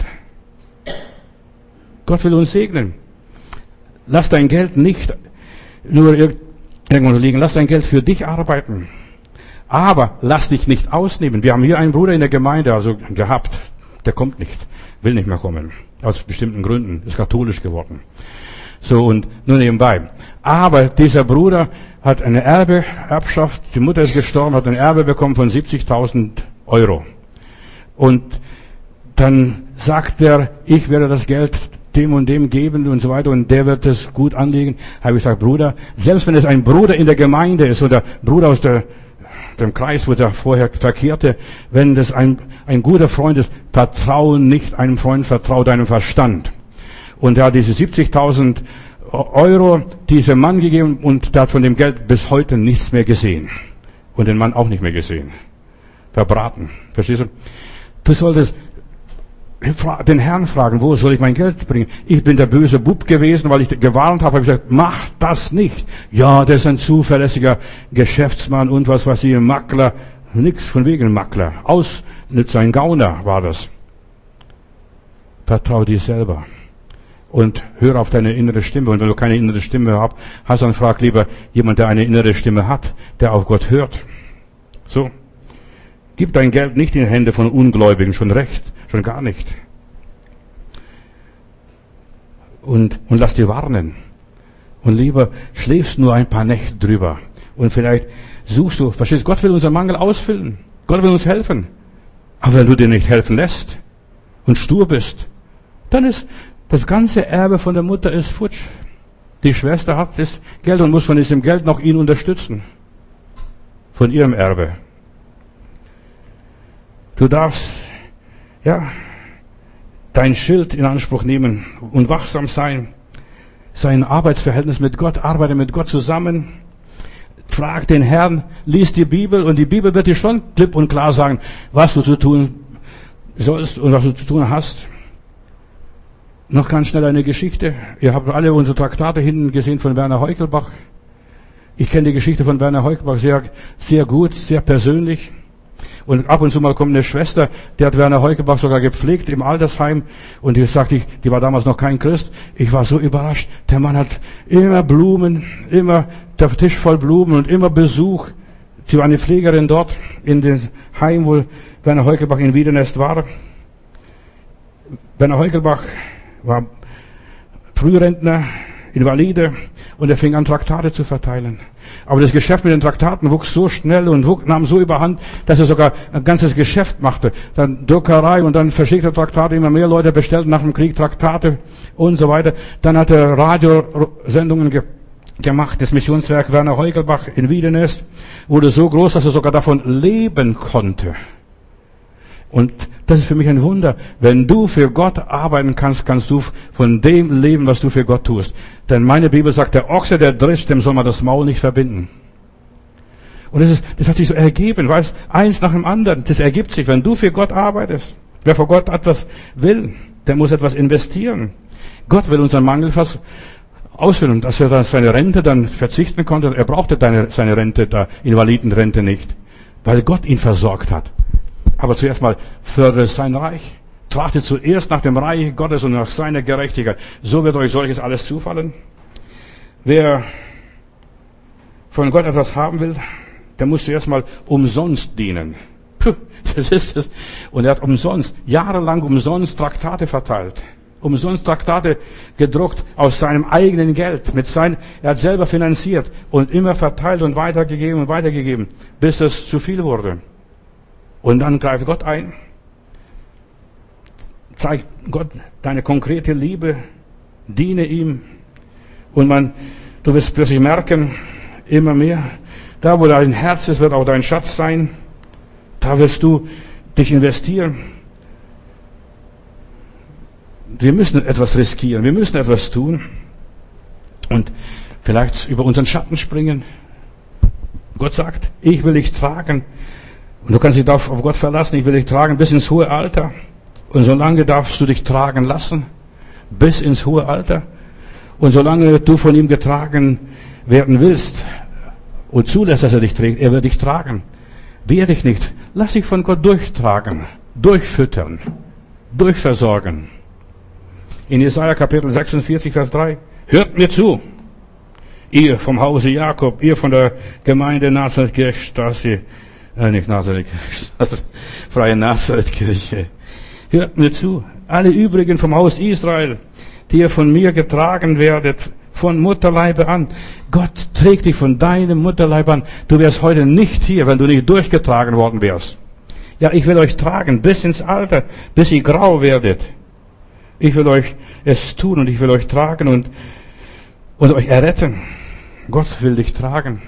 Gott will uns segnen. Lass dein Geld nicht nur irgendwo liegen. Lass dein Geld für dich arbeiten. Aber lass dich nicht ausnehmen. Wir haben hier einen Bruder in der Gemeinde, also gehabt. Der kommt nicht, will nicht mehr kommen. Aus bestimmten Gründen, ist katholisch geworden. So, und nur nebenbei. Aber dieser Bruder hat eine Erbe, Erbschaft, die Mutter ist gestorben, hat ein Erbe bekommen von siebzigtausend Euro. Und dann sagt er, ich werde das Geld dem und dem geben und so weiter und der wird es gut anlegen. Habe ich gesagt, Bruder, selbst wenn es ein Bruder in der Gemeinde ist oder Bruder aus der, dem Kreis, wo der vorher verkehrte, wenn das ein, ein guter Freund ist, vertraue nicht einem Freund, vertraue deinem Verstand. Und er hat diese siebzigtausend Euro diesem Mann gegeben und der hat von dem Geld bis heute nichts mehr gesehen. Und den Mann auch nicht mehr gesehen. Verbraten. Verstehst du? Du solltest den Herrn fragen, wo soll ich mein Geld bringen? Ich bin der böse Bub gewesen, weil ich gewarnt habe, habe gesagt, mach das nicht. Ja, der ist ein zuverlässiger Geschäftsmann und was weiß ich, ein Makler. Nix von wegen Makler. Ausnützer, ein Gauner war das. Vertrau dir selber. Und hör auf deine innere Stimme. Und wenn du keine innere Stimme hast, dann frag lieber jemand, der eine innere Stimme hat, der auf Gott hört. So. Gib dein Geld nicht in die Hände von Ungläubigen, schon recht, schon gar nicht. Und, und lass dir warnen. Und lieber schläfst nur ein paar Nächte drüber. Und vielleicht suchst du, verstehst du, Gott will unseren Mangel ausfüllen. Gott will uns helfen. Aber wenn du dir nicht helfen lässt und stur bist, dann ist das ganze Erbe von der Mutter ist futsch. Die Schwester hat das Geld und muss von diesem Geld noch ihn unterstützen. Von ihrem Erbe. Du darfst, ja, dein Schild in Anspruch nehmen und wachsam sein. Sein Arbeitsverhältnis mit Gott, arbeite mit Gott zusammen. Frag den Herrn, lies die Bibel und die Bibel wird dir schon klipp und klar sagen, was du zu tun sollst und was du zu tun hast. Noch ganz schnell eine Geschichte. Ihr habt alle unsere Traktate hinten gesehen von Werner Heukelbach. Ich kenne die Geschichte von Werner Heukelbach sehr, sehr gut, sehr persönlich. Und ab und zu mal kommt eine Schwester, die hat Werner Heukelbach sogar gepflegt im Altersheim. Und die sagt, ich, die war damals noch kein Christ. Ich war so überrascht. Der Mann hat immer Blumen, immer der Tisch voll Blumen und immer Besuch. Sie war eine Pflegerin dort in dem Heim, wo Werner Heukelbach in Wiedernest war. Werner Heukelbach war Frührentner, Invalide, und er fing an, Traktate zu verteilen. Aber das Geschäft mit den Traktaten wuchs so schnell und wuchs, nahm so überhand, dass er sogar ein ganzes Geschäft machte. Dann Druckerei und dann verschickte Traktate, immer mehr Leute bestellten nach dem Krieg Traktate und so weiter. Dann hat er Radiosendungen ge- gemacht. Das Missionswerk Werner Heukelbach in Wiedernest wurde so groß, dass er sogar davon leben konnte. Und das ist für mich ein Wunder. Wenn du für Gott arbeiten kannst, kannst du von dem leben, was du für Gott tust. Denn meine Bibel sagt, der Ochse, der drischt, dem soll man das Maul nicht verbinden. Und das, ist, das hat sich so ergeben, weißt, eins nach dem anderen. Das ergibt sich, wenn du für Gott arbeitest. Wer vor Gott etwas will, der muss etwas investieren. Gott will unseren Mangel fast ausfüllen, dass er dann seine Rente dann verzichten konnte. Er brauchte deine, seine Rente, da Invalidenrente nicht, weil Gott ihn versorgt hat. Aber zuerst mal fördere sein Reich. Trachtet zuerst nach dem Reich Gottes und nach seiner Gerechtigkeit. So wird euch solches alles zufallen. Wer von Gott etwas haben will, der muss zuerst mal umsonst dienen. Puh, das ist es. Und er hat umsonst, jahrelang umsonst Traktate verteilt. Umsonst Traktate gedruckt aus seinem eigenen Geld. Mit sein, er hat selber finanziert und immer verteilt und weitergegeben und weitergegeben, bis es zu viel wurde. Und dann greift Gott ein, zeigt Gott deine konkrete Liebe, diene ihm. Und man, du wirst plötzlich merken, immer mehr, da wo dein Herz ist, wird auch dein Schatz sein. Da wirst du dich investieren. Wir müssen etwas riskieren, wir müssen etwas tun. Und vielleicht über unseren Schatten springen. Gott sagt, ich will dich tragen. Und du kannst dich auf Gott verlassen, ich will dich tragen bis ins hohe Alter. Und solange darfst du dich tragen lassen, bis ins hohe Alter. Und solange du von ihm getragen werden willst und zulässt, dass er dich trägt, er wird dich tragen. Wehr dich nicht, lass dich von Gott durchtragen, durchfüttern, durchversorgen. In Jesaja Kapitel sechsundvierzig, Vers drei, hört mir zu, ihr vom Hause Jakob, ihr von der Gemeinde Nazareth Kirchstraße, Äh, nicht Nazareth, Freie Nazareth-Kirche. Hört mir zu. Alle übrigen vom Haus Israel, die ihr von mir getragen werdet, von Mutterleibe an. Gott trägt dich von deinem Mutterleib an. Du wärst heute nicht hier, wenn du nicht durchgetragen worden wärst. Ja, ich will euch tragen bis ins Alter, bis ihr grau werdet. Ich will euch es tun und ich will euch tragen und, und euch erretten. Gott will dich tragen.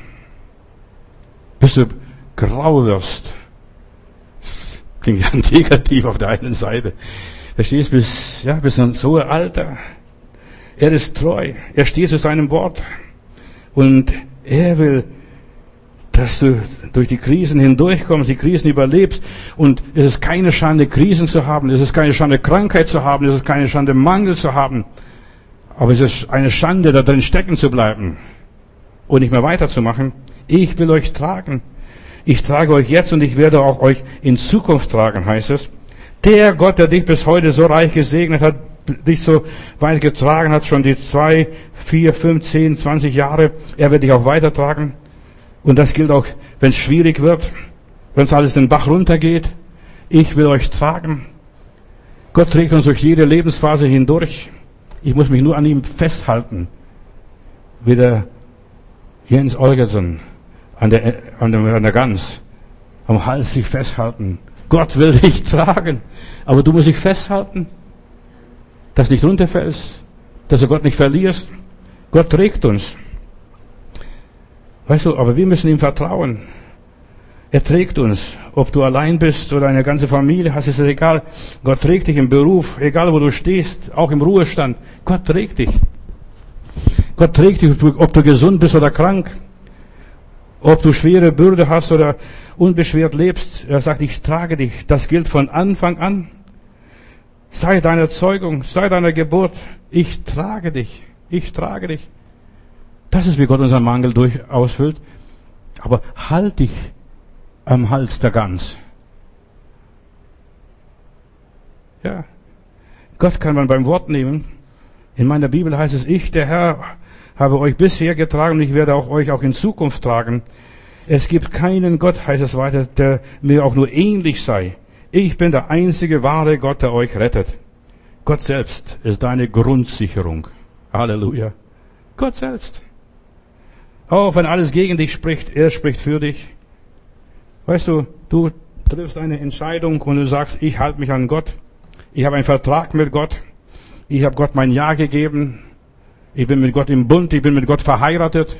Bis du grau wirst. Das klingt ja negativ auf der einen Seite. Verstehst du, bis, ja, bis ins hohe Alter. Er ist treu. Er steht zu seinem Wort. Und er will, dass du durch die Krisen hindurchkommst, die Krisen überlebst. Und es ist keine Schande, Krisen zu haben. Es ist keine Schande, Krankheit zu haben. Es ist keine Schande, Mangel zu haben. Aber es ist eine Schande, da drin stecken zu bleiben und nicht mehr weiterzumachen. Ich will euch tragen. Ich trage euch jetzt und ich werde auch euch in Zukunft tragen, heißt es. Der Gott, der dich bis heute so reich gesegnet hat, dich so weit getragen hat, schon die zwei, vier, fünf, zehn, zwanzig Jahre, er wird dich auch weitertragen. Und das gilt auch, wenn es schwierig wird, wenn es alles den Bach runtergeht. Ich will euch tragen. Gott trägt uns durch jede Lebensphase hindurch. Ich muss mich nur an ihm festhalten. Wie der Jens Olgersen an der, an der, an der Gans. Am Hals sich festhalten. Gott will dich tragen. Aber du musst dich festhalten, dass du nicht runterfällst, dass du Gott nicht verlierst. Gott trägt uns. Weißt du, aber wir müssen ihm vertrauen. Er trägt uns. Ob du allein bist oder eine ganze Familie hast, ist es egal. Gott trägt dich im Beruf, egal wo du stehst, auch im Ruhestand. Gott trägt dich. Gott trägt dich, ob du gesund bist oder krank. Ob du schwere Bürde hast oder unbeschwert lebst. Er sagt, ich trage dich. Das gilt von Anfang an. Sei deiner Zeugung, sei deiner Geburt. Ich trage dich. Ich trage dich. Das ist, wie Gott unseren Mangel durch ausfüllt. Aber halt dich am Hals der Gans. Ja. Gott kann man beim Wort nehmen. In meiner Bibel heißt es, ich, der Herr, habe euch bisher getragen und ich werde auch euch auch in Zukunft tragen. Es gibt keinen Gott, heißt es weiter, der mir auch nur ähnlich sei. Ich bin der einzige wahre Gott, der euch rettet. Gott selbst ist deine Grundsicherung. Halleluja. Gott selbst. Auch wenn alles gegen dich spricht, er spricht für dich. Weißt du, du triffst eine Entscheidung und du sagst, ich halte mich an Gott. Ich habe einen Vertrag mit Gott. Ich habe Gott mein Ja gegeben. Ich bin mit Gott im Bund. Ich bin mit Gott verheiratet.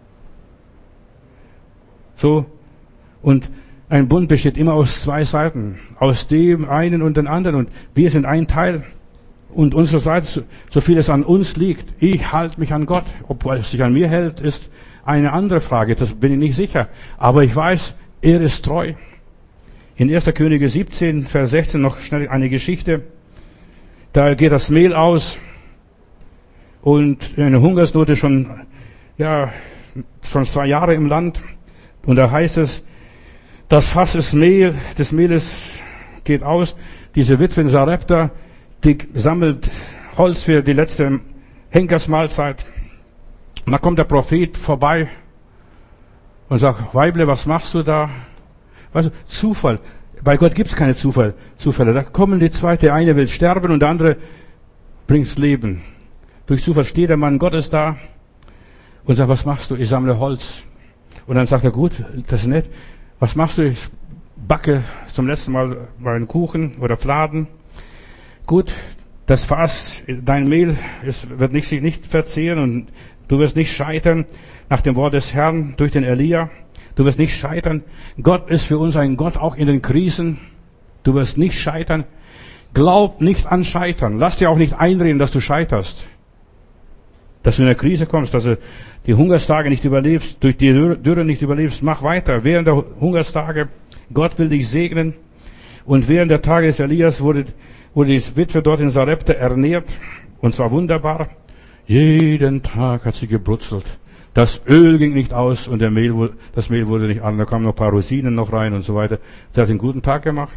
So. Und ein Bund besteht immer aus zwei Seiten. Aus dem einen und den anderen. Und wir sind ein Teil. Und unsere Seite, so viel es an uns liegt. Ich halte mich an Gott. Ob es sich an mir hält, ist eine andere Frage. Das bin ich nicht sicher. Aber ich weiß, er ist treu. In erster Könige siebzehn, Vers sechzehn noch schnell eine Geschichte. Da geht das Mehl aus. Und eine Hungersnot ist schon, ja, schon zwei Jahre im Land. Und da heißt es, das Fass ist Mehl, des Mehles geht aus. Diese Witwe in Sarepta, die sammelt Holz für die letzte Henkersmahlzeit. Und da kommt der Prophet vorbei und sagt, Weible, was machst du da? Also Zufall. Bei Gott gibt's keine Zufall, Zufälle. Da kommen die zwei, der eine will sterben und der andere bringt Leben. Durch Zufall steht der Mann Gottes da und sagt, was machst du? Ich sammle Holz. Und dann sagt er, gut, das ist nett. Was machst du? Ich backe zum letzten Mal meinen Kuchen oder Fladen. Gut, das Fass, dein Mehl, es wird nicht, sich nicht verzehren und du wirst nicht scheitern nach dem Wort des Herrn durch den Elia. Du wirst nicht scheitern. Gott ist für uns ein Gott auch in den Krisen. Du wirst nicht scheitern. Glaub nicht an Scheitern. Lass dir auch nicht einreden, dass du scheiterst. Dass du in der Krise kommst, dass du die Hungerstage nicht überlebst, durch die Dürre nicht überlebst. Mach weiter. Während der Hungerstage, Gott will dich segnen. Und während der Tage des Elias wurde, wurde die Witwe dort in Sarepta ernährt. Und zwar wunderbar. Jeden Tag hat sie gebrutzelt. Das Öl ging nicht aus und der Mehl, das Mehl wurde nicht an. Da kamen noch ein paar Rosinen noch rein und so weiter. Sie hat einen guten Tag gemacht.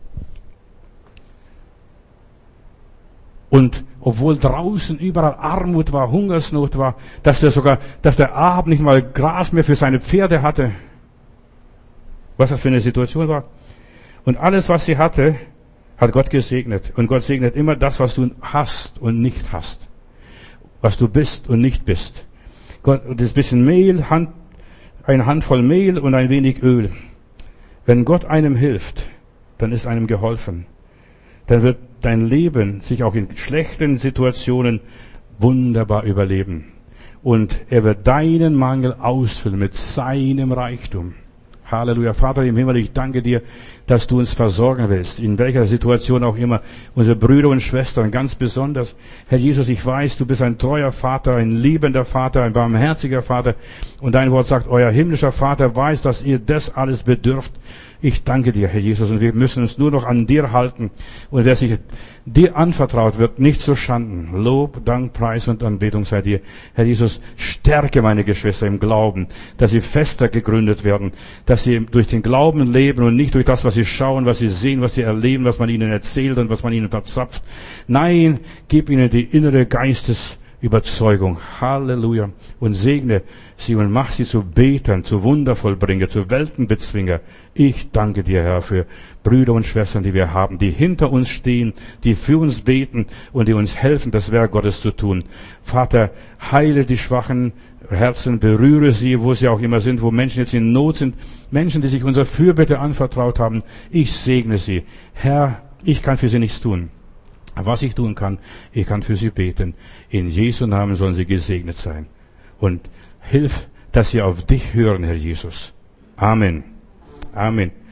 Und obwohl draußen überall Armut war, Hungersnot war, dass der sogar, dass der Ahab nicht mal Gras mehr für seine Pferde hatte. was das für eine Situation war. Und alles, was sie hatte, hat Gott gesegnet. Und Gott segnet immer das, was du hast und nicht hast. Was du bist und nicht bist. Gott, das bisschen Mehl, Hand, eine Handvoll Mehl und ein wenig Öl. Wenn Gott einem hilft, dann ist einem geholfen. Dann wird dein Leben sich auch in schlechten Situationen wunderbar überleben. Und er wird deinen Mangel ausfüllen mit seinem Reichtum. Halleluja. Vater im Himmel, ich danke dir, dass du uns versorgen willst, in welcher Situation auch immer. Unsere Brüder und Schwestern ganz besonders. Herr Jesus, ich weiß, du bist ein treuer Vater, ein liebender Vater, ein barmherziger Vater. Und dein Wort sagt, euer himmlischer Vater weiß, dass ihr das alles bedürft. Ich danke dir, Herr Jesus, und wir müssen uns nur noch an dir halten. Und wer sich dir anvertraut, wird nicht zu Schanden. Lob, Dank, Preis und Anbetung sei dir. Herr Jesus, stärke meine Geschwister im Glauben, dass sie fester gegründet werden, dass sie durch den Glauben leben und nicht durch das, was sie schauen, was sie sehen, was sie erleben, was man ihnen erzählt und was man ihnen verzapft. Nein, gib ihnen die innere Geistesüberzeugung. Halleluja. Und segne sie und mach sie zu Betern, zu Wundervollbringer, zu Weltenbezwinger. Ich danke dir, Herr, für Brüder und Schwestern, die wir haben, die hinter uns stehen, die für uns beten und die uns helfen, das Werk Gottes zu tun. Vater, heile die schwachen Herzen, berühre sie, wo sie auch immer sind, wo Menschen jetzt in Not sind, Menschen, die sich unserer Fürbitte anvertraut haben. Ich segne sie. Herr, ich kann für sie nichts tun. Was ich tun kann, ich kann für sie beten. In Jesu Namen sollen sie gesegnet sein. Und hilf, dass sie auf dich hören, Herr Jesus. Amen. Amen.